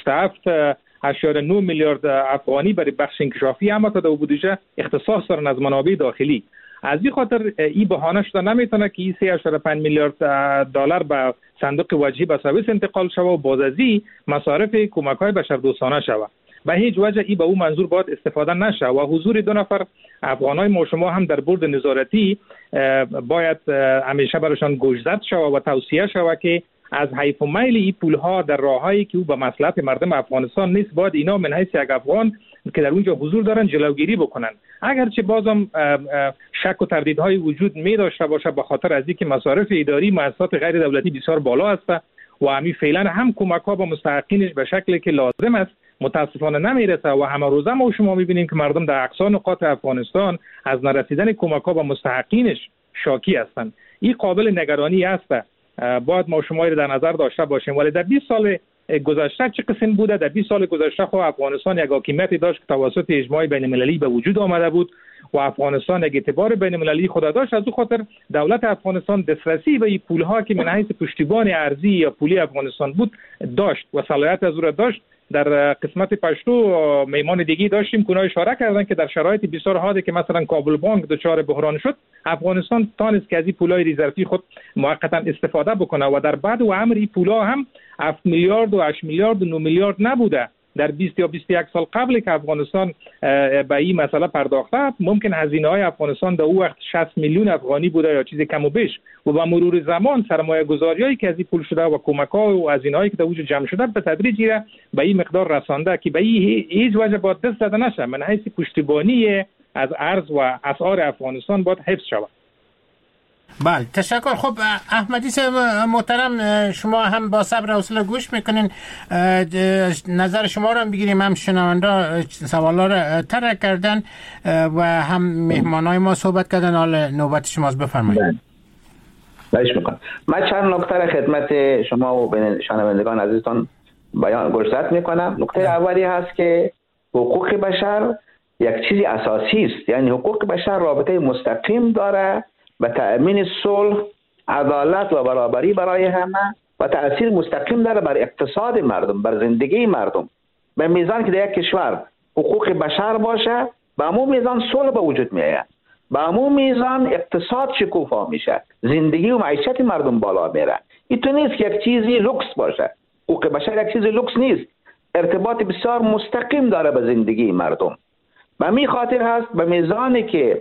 27.9 میلیارد افغانی برای بخش انکشافی هم تا در بودجه اختصاص دارن از منابع داخلی. از این خاطر این بهانه شده نمیتونه که این 3.5 میلیارد دلار به صندوق وجهی به سرویس انتقال شود و باز از این مصارف کمک‌های بشردوستانه شود. به هیچ وجه این به اون منظور باید استفاده نشه و حضور 2 نفر افغانای ما شما هم در بورد نظارتی باید همیشه برایشان گوشزد شود و توصیه شود که از حیف و میل این پولها در راههایی که او به مصلحت مردم افغانستان نیست باید اینا من حیث یک افغان که در اونجا حضور دارن جلوگیری بکنن. اگرچه بازم شک و تردیدهای وجود می داشته باشه به خاطر از اینکه مصارف اداری مؤسسات غیر دولتی بسیار بالا است و همین فعلا هم کمک‌ها به مستحقینش به شکلی که لازم است متاسفانه نمیرسه و همه روزه ما شما می‌بینیم که مردم در اقصا نقاط افغانستان از نرسیدن کمک‌ها به مستحقینش شاکی هستند. این قابل نگرانی است. باید ما شما رو در نظر داشته باشیم. ولی در 20 سال گذشته چه قسم بوده؟ در 20 سال گذشته خب افغانستان یک حاکمیتی داشت که توسط اجماع بین‌المللی به وجود آمده بود و افغانستان یک اعتبار بین‌المللی خود داشت. از اون خاطر دولت افغانستان دسترسی به این پول‌ها که من حیث پشتیبان ارضی یا پولی افغانستان بود داشت و صلاحیت از او را داشت. در قسمت پشتو میمان دیگی داشتیم که اونها اشاره کردن که در شرایط بسیار حاده که مثلا کابل بانک دچار بحران شد، افغانستان تانست که از این پولای رزرفی خود موقتا استفاده بکنه و در بعد و امر این پولا هم 7 میلیارد و 8 میلیارد و 9 میلیارد نبوده. در 20 یا 21 سال قبل که افغانستان به این مسئله پرداخته، ممکن هزینه‌های افغانستان در اون وقت 60 میلیون افغانی بوده یا چیز کم و بیش و با مرور زمان سرمایه‌گذاریایی که از این پول شده و کمک‌ها و هزینه‌هایی که در وجود جمع شده به تدریج به این مقدار رسانده که به هیچ وجه باید دست زده نشه. من حیث پشتیبانی از ارز و اسعار افغانستان باید حفظ شود. بله تشکر. خب احمدی صاحب محترم، شما هم با صبر و حوصله گوش میکنین، نظر شما رو هم بگیریم. هم شنونده سوالا رو طرح کردن و هم مهمانای ما صحبت کردن. حال نوبت شماست، بفرمایید. باش میکنم. من چند نکته خدمت شما و شنوندگان عزیزتان بیان گزارش میکنم. نکته اولی هست که حقوق بشر یک چیز اساسی است. یعنی حقوق بشر رابطه مستقیم داره به تأمین صلح، عدالت و برابری برای همه و تأثیر مستقیم داره بر اقتصاد مردم، بر زندگی مردم. به میزان که در یک کشور حقوق بشر باشه، به همون میزان صلح به وجود میاد، به همون میزان اقتصاد شکوفا میشه، زندگی و معیشت مردم بالا میره. این تو نیست که یک چیزی لوکس باشه. حقوق بشر یک چیز لوکس نیست، ارتباط بسیار مستقیم داره به زندگی مردم. به می خاطر هست به میزانی که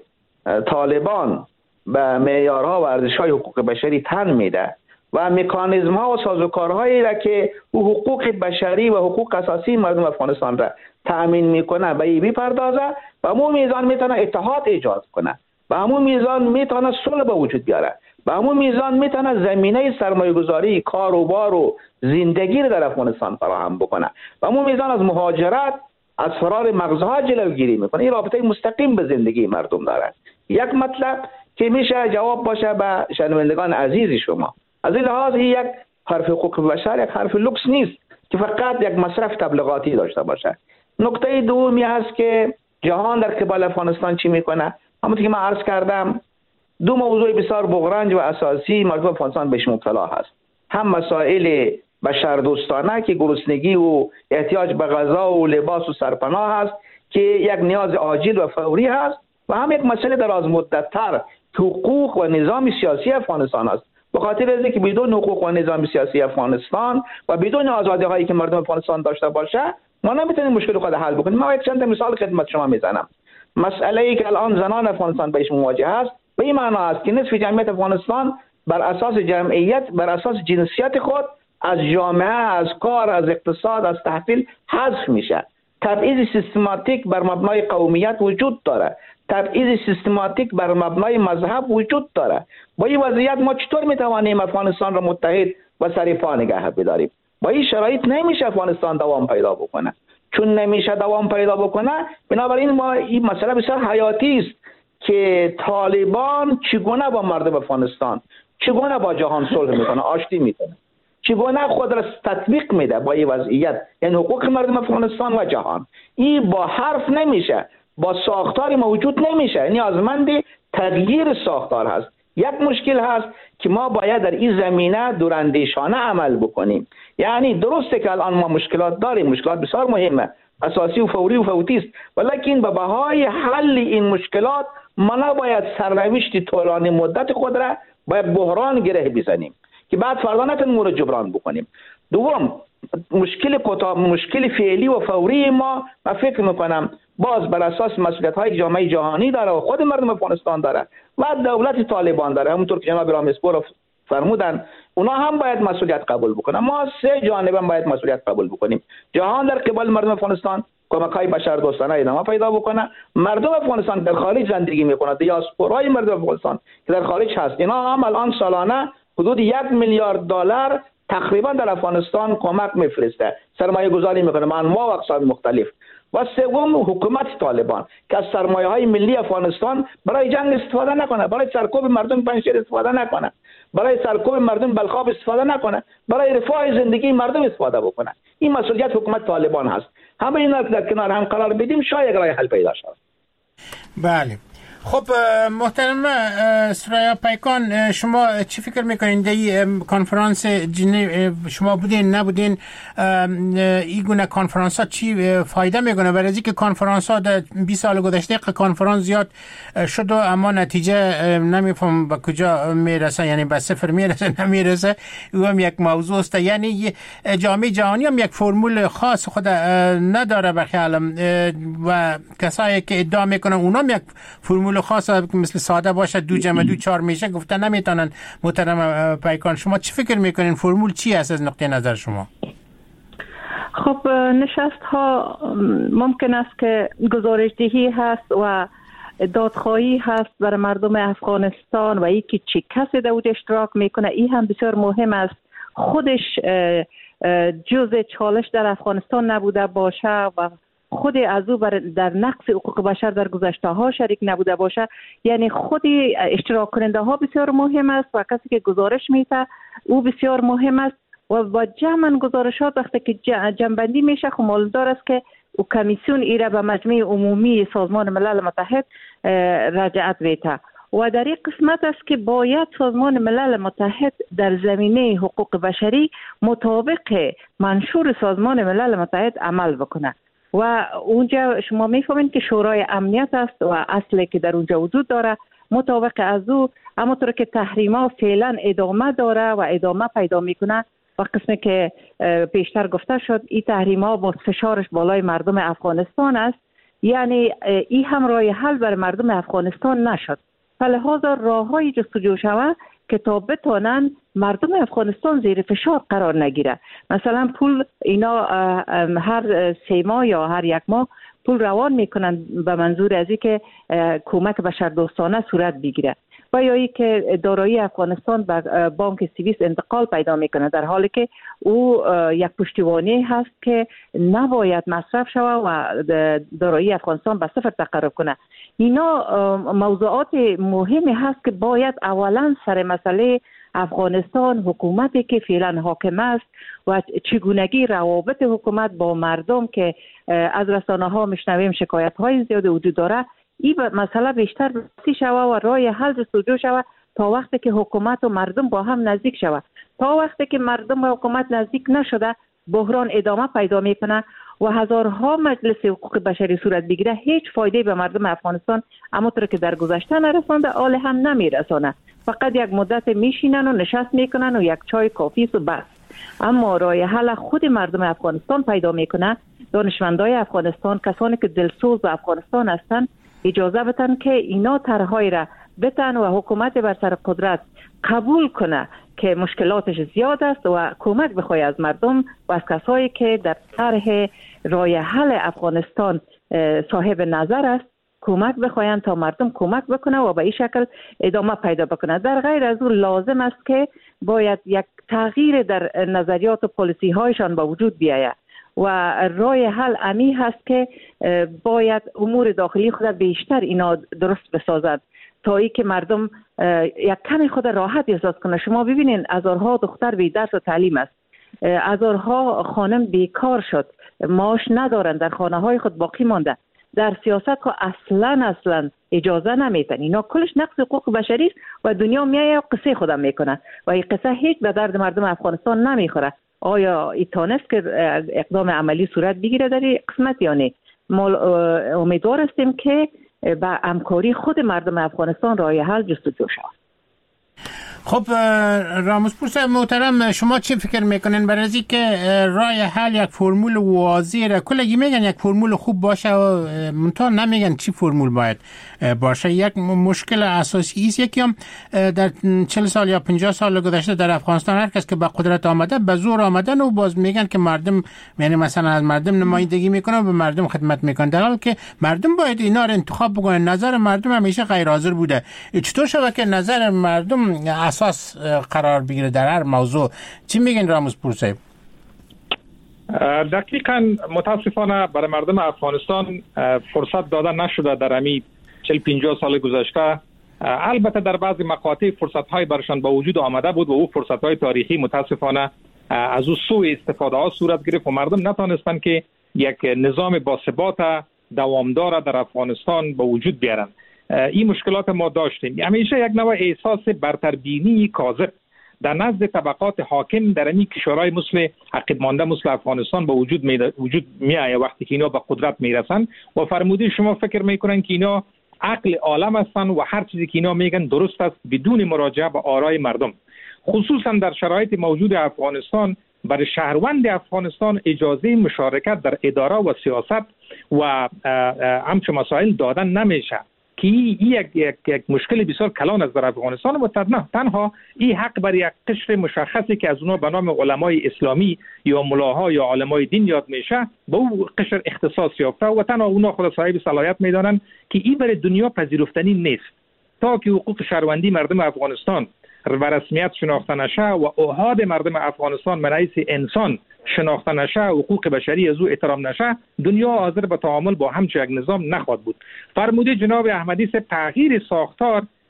طالبان به معیارها و ارزش‌های حقوق بشری تن میده و مکانیزم‌ها و سازوکارهایی را که حقوق بشری و حقوق اساسی مردم افغانستان را تأمین میکنه به این بپردازه، به همون میزان میتونه اتحاد ایجاد کنه، به همون میزان میتونه صلح به وجود بیاره، به همون میزان میتونه زمینه سرمایه‌گذاری، کاروبار و زندگی را در افغانستان فراهم بکنه، به همون میزان از مهاجرت، از فرار مغزها جلوگیری میکنه. این رابطه مستقیم به زندگی مردم داره. یک مطلب که میشه جواب باشه به شنوندگان عزیز شما، از این لحاظ یک حرف حقوق بشر یک حرف لوکس نیست که فقط یک مصرف تبلیغاتی داشته باشه. نکته دومی هست که جهان در قبال افغانستان چی میکنه؟ همونطور که من عرض کردم، دو موضوع بسیار بغرنج و اساسی مردم افغانستان بهش مبتلا هست. هم مسائل بشردوستانه که گرسنگی و احتیاج به غذا و لباس و سرپناه هست که یک نیاز عاجل و فوری هست، و هم یک مسئله دراز مدت‌تر که حقوق و نظام سیاسی افغانستان است. به خاطر اینکه بدون حقوق و نظام سیاسی افغانستان و بدون آزادی هایی که مردم افغانستان داشته باشه، ما نمیتونیم مشکل خود حل بکنیم. ما یک چند مثال خدمت شما میزنم. مسئله ای که الان زنان افغانستان بهش مواجه است به این معنا است که نصف جمعیت افغانستان بر اساس جمعیت، بر اساس جنسیت خود از جامعه، از کار، از اقتصاد، از تحصیل حذف میشه. تبعیض سیستماتیک بر مبنای قومیت وجود داره، تبعیض سیستماتیک بر مبنای مذهب وجود داره. با این وضعیت ما چطور میتوانیم افغانستان را متحد و سریپا نگه بداریم؟ با این شرایط نمیشه افغانستان دوام پیدا بکنه. چون نمیشه دوام پیدا بکنه، بنابراین ما این مسئله بسیار حیاتی است که طالبان چگونه با مردم افغانستان، چگونه با جهان صلح میکنه، آشتی میکنه، چگونه خود را تطبیق میده با این وضعیت، یعنی حقوق مردم افغانستان و جهان. این با حرف نمیشه، با ساختار موجود نمیشه، نیازمند تغییر ساختار هست. یک مشکل هست که ما باید در این زمینه دوراندیشانه عمل بکنیم. یعنی درسته که الان ما مشکلات داریم، مشکلات بسیار مهمه، اساسی و فوری و فوتی است، ولیکن به بهای حل این مشکلات ما نباید سرنوشت طولانی مدت خود را باید بحران گره بزنیم که بعد فردا نتونیم اون رو جبران بکنیم. دوم، مشکل فعلی و فوری ما فکر میکنم باز بر اساس مسئولیت‌های جامعه جهانی داره و خود مردم افغانستان داره و دولت طالبان داره. همونطور که جناب رامسپور فرمودن، اونا هم باید مسئولیت قبول بکنن. ما سه جانب هم باید مسئولیت قبول بکنیم. جهان در قبال مردم افغانستان کمک‌های بشردوستانه ادامه پیدا بکنه. مردم افغانستان در خارج زندگی میکنند، دیاسپورای مردم افغانستان که در خارج هست، اینا هم الان سالانه حدود 1 میلیارد دلار تقریبا در افغانستان کمک میفرسته، سرمایه گذاری میکنه با انواع و اقسام مختلف. و سوم، حکومت طالبان که از سرمایه‌های ملی افغانستان برای جنگ استفاده نکنه، برای سرکوب مردم پنجشیر استفاده نکنه، برای سرکوب مردم بلخاب استفاده نکنه، برای رفاه زندگی مردم استفاده بکنه. این مسئولیت حکومت طالبان هست. همه اینا در کنار هم قرار بدیم، شاید راه حل پیدا شود. بله. خب محترم سریا پیکان، شما چی فکر میکنین در کنفرانس جنیو شما بودین نبودین؟ این گونه کنفرانس ها چی فایده میکنه؟ برای از اینکه کنفرانس ها در 20 سال گذشته کنفرانس زیاد شد و اما نتیجه نمیفهم به کجا میرسه، یعنی به صفر میرسه نمیرسه. او هم یک موضوع است. یعنی جامعه جهانی هم یک فرمول خاص خود نداره بخیالم و کسایی که ادعا میکنن اونم یک فرمول خاص مثل ساده باشه 2 + 2 4 میشه گفتن نمیتونن. محترم پیکان، شما چی فکر میکنین؟ فرمول چی هست از نقطه نظر شما؟ خب نشست ها ممکن است که گزارشدهی هست و دادخواهی هست برای مردم افغانستان و اینکه چه کسی در اوج اشتراک میکنه، این هم بسیار مهم است. خودش جزء چالش در افغانستان نبوده باشه و خود از او در نقض حقوق بشر در گذشته ها شریک نبوده باشه، یعنی خود اشتراک کننده ها بسیار مهم است و کسی که گزارش میده او بسیار مهم است و با جمع گزارشات وقتی که جمع‌بندی میشه خب معلوم است که و کمیسیون ایره به مجمع عمومی سازمان ملل متحد رجعت بیته و در این قسمت است که باید سازمان ملل متحد در زمینه حقوق بشری مطابق منشور سازمان ملل متحد عمل بکنه و اونجا شما میفهمید که شورای امنیت است و اصلی که در اونجا وجود داره. مطابق از او همونطور که تحریما فعلا ادامه داره و ادامه پیدا میکنه و قسمی که بیشتر گفته شد این تحریما با فشارش بالای مردم افغانستان است، یعنی این هم راه حل برای مردم افغانستان نشد. فلهذا راههای جستجو شود که تا بتونن مردم افغانستان زیر فشار قرار نگیره. مثلا پول اینا هر 3 ماه یا هر 1 ماه پول روان میکنن به منظور از اینکه کمک بشردوستانه صورت بگیره و یا ای که دارایی افغانستان به بانک سوئیس انتقال پیدا میکنه، در حالی که او یک پشتیبانی هست که نباید مصرف شود و دارایی افغانستان به صفر تقرب کنه. اینا موضوعات مهمی هست که باید اولا سر مسئله افغانستان، حکومتی که فعلا حاکم است و چگونگی روابط حکومت با مردم که از رسانه ها میشنویم شکایت های زیاد وجود داره، این مسئله بیشتر بررسی شود و راه حل جستجو شود تا وقتی که حکومت و مردم با هم نزدیک شود. تا وقتی که مردم و حکومت نزدیک نشده بحران ادامه پیدا میکنه و هزارها مجلس حقوق بشری صورت بگیره، هیچ فایده به مردم افغانستان همونطور که در گذشته نرسانده حال هم نمیرسانه. فقط یک مدت میشینن و نشست میکنن و یک چای کافی و بس. اما راه حل خود مردم افغانستان پیدا میکنه. دانشمندای افغانستان، کسانی که دلسوز به افغانستان هستند، اجازه بدن که اینا طرحهای را بتن و حکومت بر سر قدرت قبول کنه که مشکلاتش زیاد است و کمک بخواه از مردم و از کسایی که در طرح راه حل افغانستان صاحب نظر است کمک بخواهند تا مردم کمک بکنه و به این شکل ادامه پیدا بکنه. در غیر از اون لازم است که باید یک تغییر در نظریات و پالیسی هایشان با وجود بیاید و راه حل امی هست که باید امور داخلی خود بیشتر اینا درست بسازد تا ای که مردم یک کمی خود راحت احساس کنه. شما ببینین هزارها دختر بی درس و تعلیم است، هزارها خانم بیکار شد، معاش ندارن، در خانه های خود باقی مانده. در سیاست که اصلا اجازه نمیتن. اینا کلش نقض حقوق بشری است و دنیا میایه و قصه خودم میکنه و این قصه هیچ به درد مردم افغانستان نمیخوره. آیا ایتانست که اقدام عملی صورت بگیره در این قسمت یا نه؟ ما امیدوار هستیم که با همکاری خود مردم افغانستان راه حل جستجو شود. خب راموسپور محترم، شما چی فکر میکنین برای از اینکه راه حل یک فرمول واضحه را کلگی میگن یک فرمول خوب باشه و منتها نمیگن چی فرمول باید باشه؟ یک مشکل اساسی است. یکی هم در 40 سال یا 50 سال گذشته در افغانستان هر کس که به قدرت آمده به زور آمدن و باز میگن که مردم، یعنی مثلا از مردم نمایندگی میکنه و به مردم خدمت میکنه، در حالی که مردم باید اینا رو انتخاب بکنن. نظر مردم همیشه غیر حاضر بوده. چطور شود که نظر مردم اساس قرار بگیره در هر موضوع؟ چی میگین راموسپور صاحب؟ دقیقاً متاسفانه برای مردم افغانستان فرصت داده نشده در امی 40-50 سال گذشته. البته در بعضی مقاطع فرصت‌های برشان با وجود آمده بود و او فرصت‌های تاریخی متاسفانه از او سوء استفاده ها صورت گرفت و مردم نتانستند که یک نظام باثبات دوامدار در افغانستان با وجود بیارن. این مشکلات ما داشتیم. همیشه یک نوع احساس برتربینی کاذب در نزد طبقات حاکم در این کشورهای مثل عقب مانده مثل افغانستان با وجود میآید وقتی که اینا به قدرت میرسن و فرمودید شما فکر میکنن که اینا عقل عالم هستن و هر چیزی که اینا میگن درست است بدون مراجعه به آرای مردم. خصوصا در شرایط موجود افغانستان برای شهروند افغانستان اجازه مشارکت در اداره و سیاست و همچون مسائل دادن نمیشه که این یک مشکل بسیار کلان است در افغانستان و تنها این حق بر یک قشر مشخصی که از اونها به نام علمای اسلامی یا ملاها یا علمای دین یاد میشه به اون قشر اختصاص یافته و تنها اونها خود صاحب صلاحیت میدانند که این برای دنیا پذیرفتنی نیست. تا که حقوق شهروندی مردم افغانستان و رسمیت شناخته نشه و اوهاد مردم افغانستان من حیث انسان شناخته نشه، حقوق بشری از او احترام نشه، دنیا حاضر به تعامل با همچین یک نظام نخواهد بود. فرموده جناب احمدی تغییر ساختار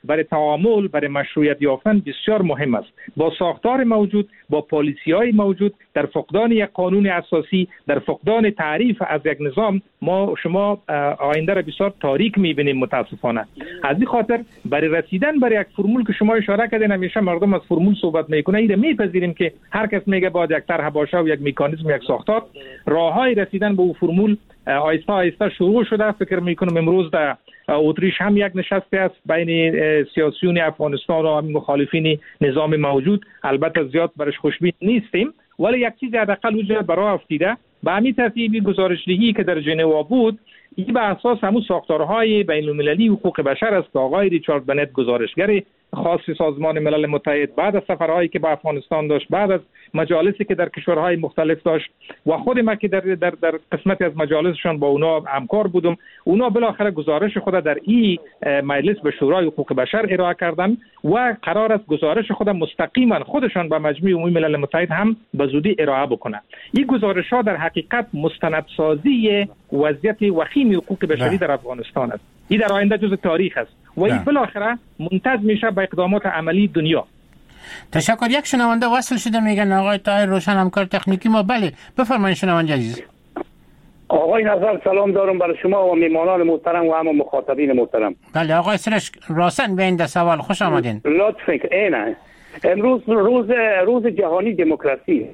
برای تعامل، برای مشروعیت یافتن بسیار مهم است. با ساختار موجود، با پالیسی‌های موجود، در فقدان یک قانون اساسی، در فقدان تعریف از یک نظام، شما آینده را بسیار تاریک می‌بینیم متاسفانه. از این خاطر برای رسیدن برای یک فرمول که شما اشاره کردین، همیشه مردم از فرمول صحبت میکنه، این میپذیریم که هر کس میگه باید یک طرح باشه و یک مکانیزم، یک ساختار. راههای رسیدن به اون فرمول آیسته آیسته شروع شده. فکر میکنم امروز در اتریش هم یک نشستی است بین سیاسیون افغانستان و مخالفین نظام موجود. البته زیاد برش خوشبین نیستیم، ولی یک چیز حداقل وجود برای افتیده. به همین ترتیبی گزارشدهی که در ژنوا بود، این به اساس همون ساختارهای بین المللی حقوق بشر است که آقای ریچارد بنت، گزارشگر خاص سازمان ملل متحد، بعد از سفرهایی که به افغانستان داشت، بعد از مجالسی که در کشورهای مختلف داشت و خود ما که در قسمتی از مجالسشان با اونا همکار بودم، اونا بالاخره گزارش خود در این مجلس به شورای حقوق بشر ارائه کردن و قرار است گزارش خود مستقیما خودشان به مجمع عمومی ملل متحد هم به زودی ارائه بکنه. این گزارش‌ها در حقیقت مستندسازی وضعیت وخیم حقوق بشری در افغانستان است. این در آینده جزء تاریخ است و این بالاخره منتج میشه به اقدامات عملی دنیا. تشکر. یک شنونده وصل شده، میگن آقای طاهر روشن، همکار تکنیکی ما. بله بفرمایید شنونده عزیز. آقای نظر سلام دارم برای شما و میمانان محترم و همه مخاطبین محترم. بله آقای سرش راسن به این سوال خوش آمدین. لطفاً. اینه امروز روز جهانی دموکراسی،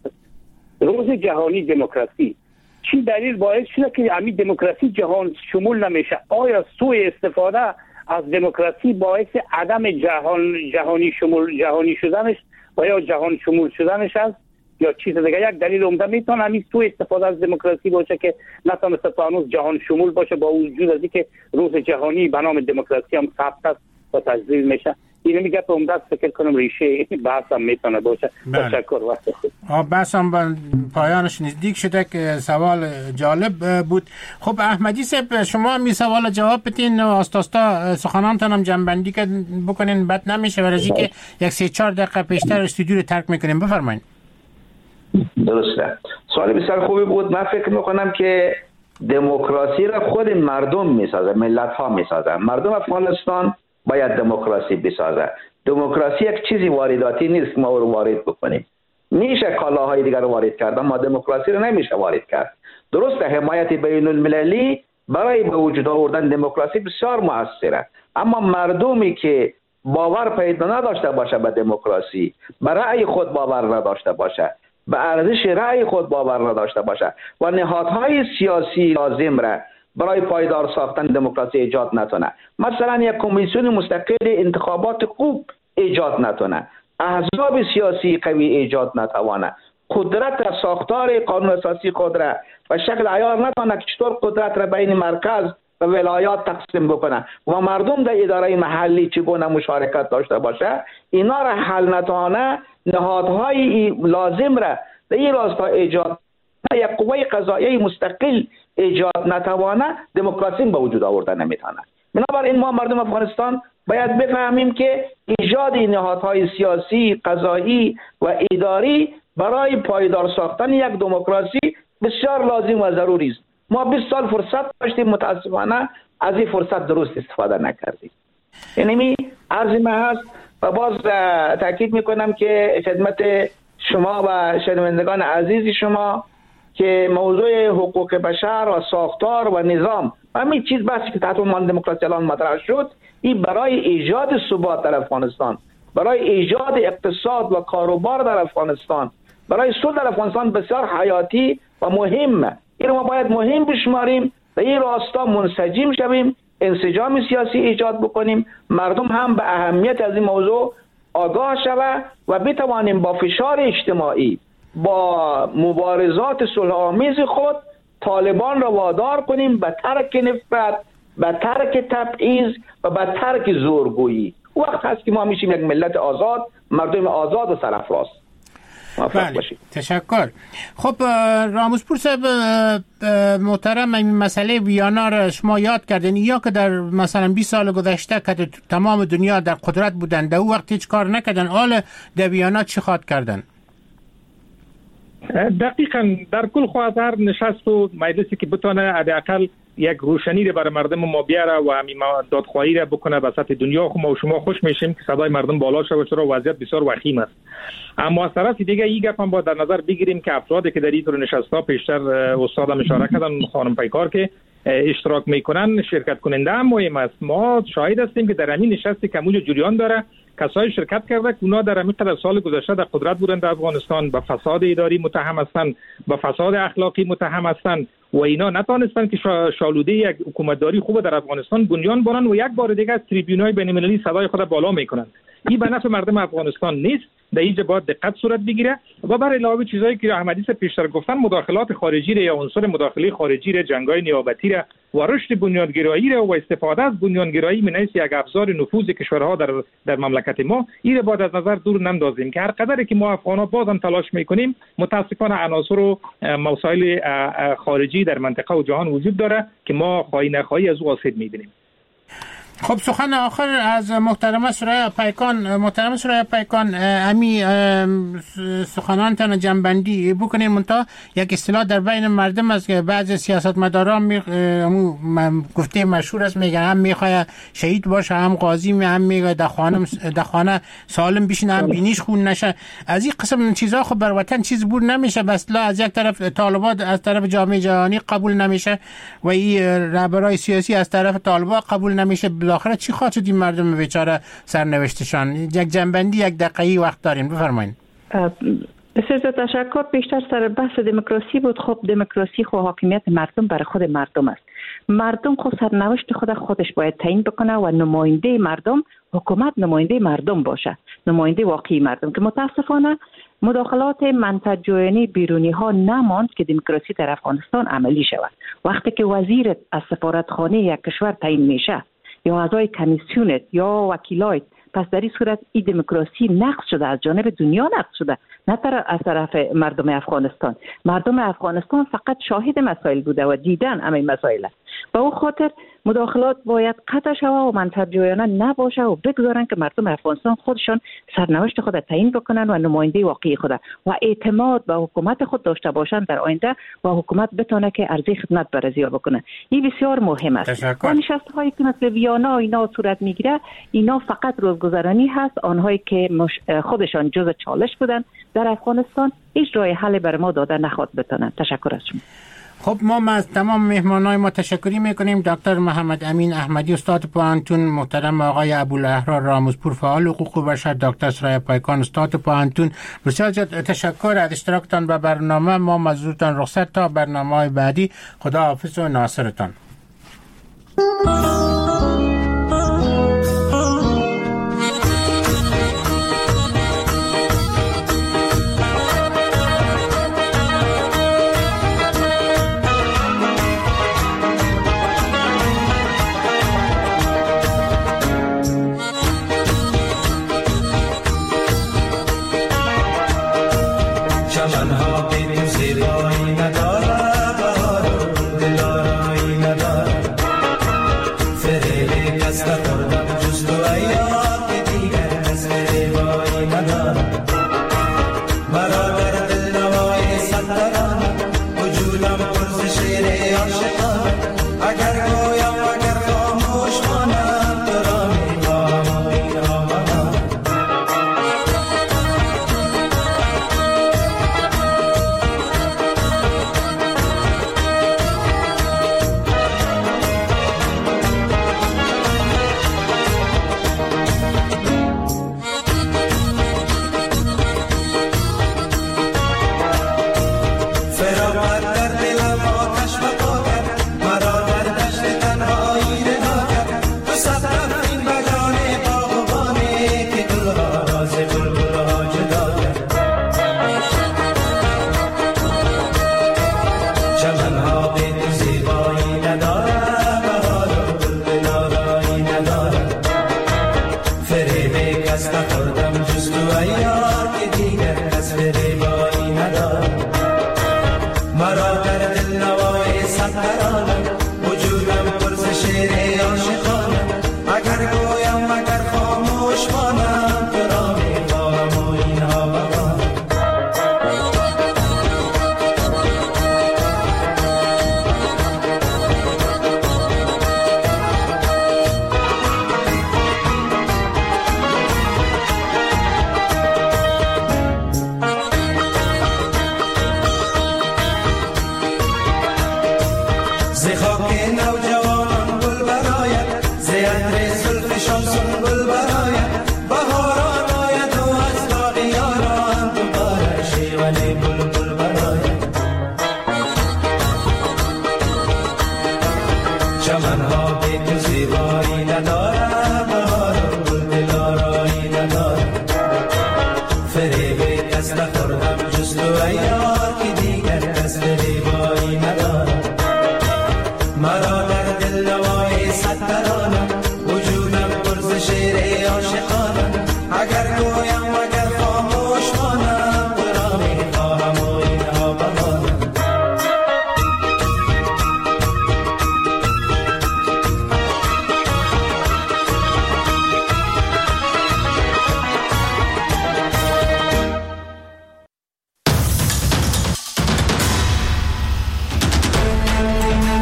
روز جهانی دموکراسی. چی دلیل باعث شده که همین دموکراسی جهان شمول نمیشه؟ آیا سوء استفاده از دموکراسی باعث عدم جهانی شدنش و یا جهان شمول شدنش است یا چیز دیگه؟ یک دلیل عمده میتونه همین سوء استفاده از دموکراسی باشه که نتونسته تا هنوز جهان شمول باشه، با وجود از اینکه روز جهانی به نام دموکراسی هم ثبت است و تجلیل میشه. اینو میگه تو عمده فکر کنم ریشه بحثم میتونه باشه. تشکر. وقت خود بحثم به پایانش نزدیک شده که سوال جالب بود. خب احمدی صاحب، شما می سوال جواب بدین و آستاستا سخنانتان هم جنبندی بکنین، بد نمیشه ورزی که یک 3-4 دقیقه پیشتر استودیو رو ترک میکنیم. بفرمایید. درسته. سوال بسیار خوبی بود. من فکر میکنم که دموکراسی را خود مردم میسازه، ملت ها میسازه. مردم افغانستان باید دموکراسی بسازه. دموکراسی یک چیزی وارداتی نیست که ما رو وارد بکنیم. میشه کالاهای دیگر رو وارد کرد، اما دموکراسی رو نمیشه وارد کرد. درسته حمایت بین المللی برای به وجود آوردن دموکراسی بسیار موثره، اما مردمی که باور پیدا نداشته باشه به دموکراسی، به رأی خود باور نداشته باشه، به ارزش رأی خود باور نداشته باشه و نهادهای سیاسی لازم را برای پایدار ساختن دموکراسی ایجاد نتونه، مثلا یک کمیسیون مستقل انتخابات خوب ایجاد نتونه، احزاب سیاسی قوی ایجاد نتوانه، قدرت را ساختار قانون اساسی خود را و شکل عیار نتونه که چطور قدرت را بین مرکز و ولایات تقسیم بکنه و مردم در اداره محلی چگونه مشارکت داشته باشه، اینا را حل نتوانه، نهادهای لازم را در این راستا ایجاد، یک قوه قضاییه مستقل ایجاد نتوانه، دموکراسی به وجود آوردن نمیتونه. بنابراین ما مردم افغانستان باید بفهمیم که ایجاد نهادهای سیاسی، قضایی و اداری برای پایدار ساختن یک دموکراسی بسیار لازم و ضروری است. ما 20 سال فرصت داشتیم، متاسفانه از این فرصت درست استفاده نکردیم. یعنی عرض ما هست و باز تاکید میکنم که خدمت شما و شنوندگان عزیز شما که موضوع حقوق بشر و ساختار و نظام همین چیز بحثی که تحت عنوان دموکراسی الان مطرح شد، این برای ایجاد ثبات در افغانستان، برای ایجاد اقتصاد و کاروبار در افغانستان، برای صلح در افغانستان بسیار حیاتی و مهمه. این ما باید مهم بشماریم، در این راستا منسجم شویم، انسجام سیاسی ایجاد بکنیم، مردم هم به اهمیت از این موضوع آگاه شوه و بتوانیم با فشار اجتماعی، با مبارزات صلح آمیز خود طالبان را وادار کنیم به ترک نفرت، به ترک تبعیض و به ترک زورگویی. وقت هست که ما میشیم یک ملت آزاد، مردم آزاد و سرفراز. بله. تشکر. خب راموزپور صاحب محترم، این مسئله ویانا را شما یاد کردین، یا که در مثلا 20 سال گذشته که تمام دنیا در قدرت بودن، در اون وقت هیچ کار نکردن، حال در ویانا چی خواد کردن؟ دقیقاً در کل خواهد هر نشست و مجلسی که بتونه حداقل یک روشنی رو برای مردم ما بیاره و همین دادخواهی رو بکنه به سطح دنیا. خب ما و شما خوش میشیم که صدای مردم بالا شود، چرا وضعیت بسیار وخیم است. اما از طرف دیگه این گپ هم باید در نظر بگیریم که افرادی که در این طور نشست‌ها پیشتر استاد هم اشاره کردن، خانم پیکار، که اشتراک میکنن، شرکت کننده هم مهم است. ما شاهد هستیم که در همین نشستی که اونجا جریان داره کسایی شرکت کرده که اونا در همین قدر سال گذشته در قدرت بودن در افغانستان، به فساد اداری متهم هستند، به فساد اخلاقی متهم هستند و اینا نتونستن که شالوده یک حکومتداری خوب در افغانستان بنیان بانن و یک بار دیگه از تریبیون‌های بین‌المللی صدای خود بالا میکنن. این به نفع مردم افغانستان نیست. در اینجا باید دقت صورت بگیره و بر علاوه چیزایی که احمدی پیشتر گفتن، مداخلات خارجی را یا عنصر مداخله خارجی را، جنگ‌های نیابتی را و رشد بنیانگرایی را و استفاده از بنیانگرایی من حیث یک ابزار نفوذ کشورها در مملکت ما، این را باید از نظر دور نندازیم که هر قدری که ما افغان‌ها بازم تلاش میکنیم، متاسفانه عناصر و مسائل خارجی در منطقه و جهان وجود داره که ما خواهی نخواهی از او آسیب میبینیم. خب سخن آخر از محترمه سریا پیکان. محترمه سریا پیکان، امی سخنانتان جنبندی بکنین. منتها یک اصطلاح در بین مردم است که بعضی سیاستمداران گفته مشهور است، میگن هم میخواد شهید باشه، هم قاضی، هم میگه در خانه سالم بشینه، هم بینیش خون نشه. از این قسم چیزا خب بر وطن چیز بور نمیشه. بس لا از یک طرف طالبان از طرف جامعه جهانی قبول نمیشه و این رهبرای سیاسی از طرف طالبان قبول نمیشه. بالاخره چی خواهد شد این مردم بیچاره سرنوشتشان؟ یک جنبندی یک دقیقی وقت دارین، بفرمایید. بسیار تشکر. بیشتر سر بحث دموکراسی بود. خب دموکراسی خو حاکمیت مردم برای خود مردم است. مردم خود سرنوشت خودش باید تعیین بکنه و نماینده مردم، حکومت نماینده مردم باشه، نماینده واقعی مردم. که متاسفانه مداخلات منطقه‌جویانه بیرونی ها نماند که دموکراسی در افغانستان عملی شود. وقتی که وزیر از سفارتخانه یک کشور تعیین میشه یا اعضای کمیسیونت یا وکیلایت، پس در این صورت این دموکراسی نقض شده، از جانب دنیا نقض شده، نه از طرف مردم افغانستان. مردم افغانستان فقط شاهد مسائل بوده و دیدن همین مسائل. به او خاطر مداخلات باید قطع شود و منطقه‌جویانه نباشه و بگذارن که مردم افغانستان خودشان سرنوشت خود تعیین بکنن و نماینده واقعی خود و اعتماد به حکومت خود داشته باشند در آینده و حکومت بتونه که عرضه خدمت برازیا بکنه. این بسیار مهم است. و نشست‌هایی که مثل ویانا اینا صورت میگیره، اینا فقط روزگذرانی هست. آنهایی که خودشان جزء چالش بودن در افغانستان هیچ راه حل بر ما داده نخواد بتونن. تشکر از شما. خب ما از تمام مهمانای ما تشکری میکنیم. دکتر محمد امین احمدی استاد پوهنتون، محترم آقای ابوالاحرار رامزپور فعال حقوق بشر، دکتر سریا پیکان استاد پوهنتون، بسیار تشکر از اشتراکتان به برنامه. ما مزدورتان رخصت تا برنامه‌های بعدی. خدا حافظ و ناصرتان. ز خاک نوجوانان گل برآید، ز عطر زلف شمسون گل برآید. بهاران آید و از باغ یاران دوباره شیون بلبل برآید. چمنها بی تو زیبایی ندارد، بهار و گل دلارایی ندارد. فریب کس نخوردم جز تو ای یار که دیگر کس فریبایی ندارد. مرا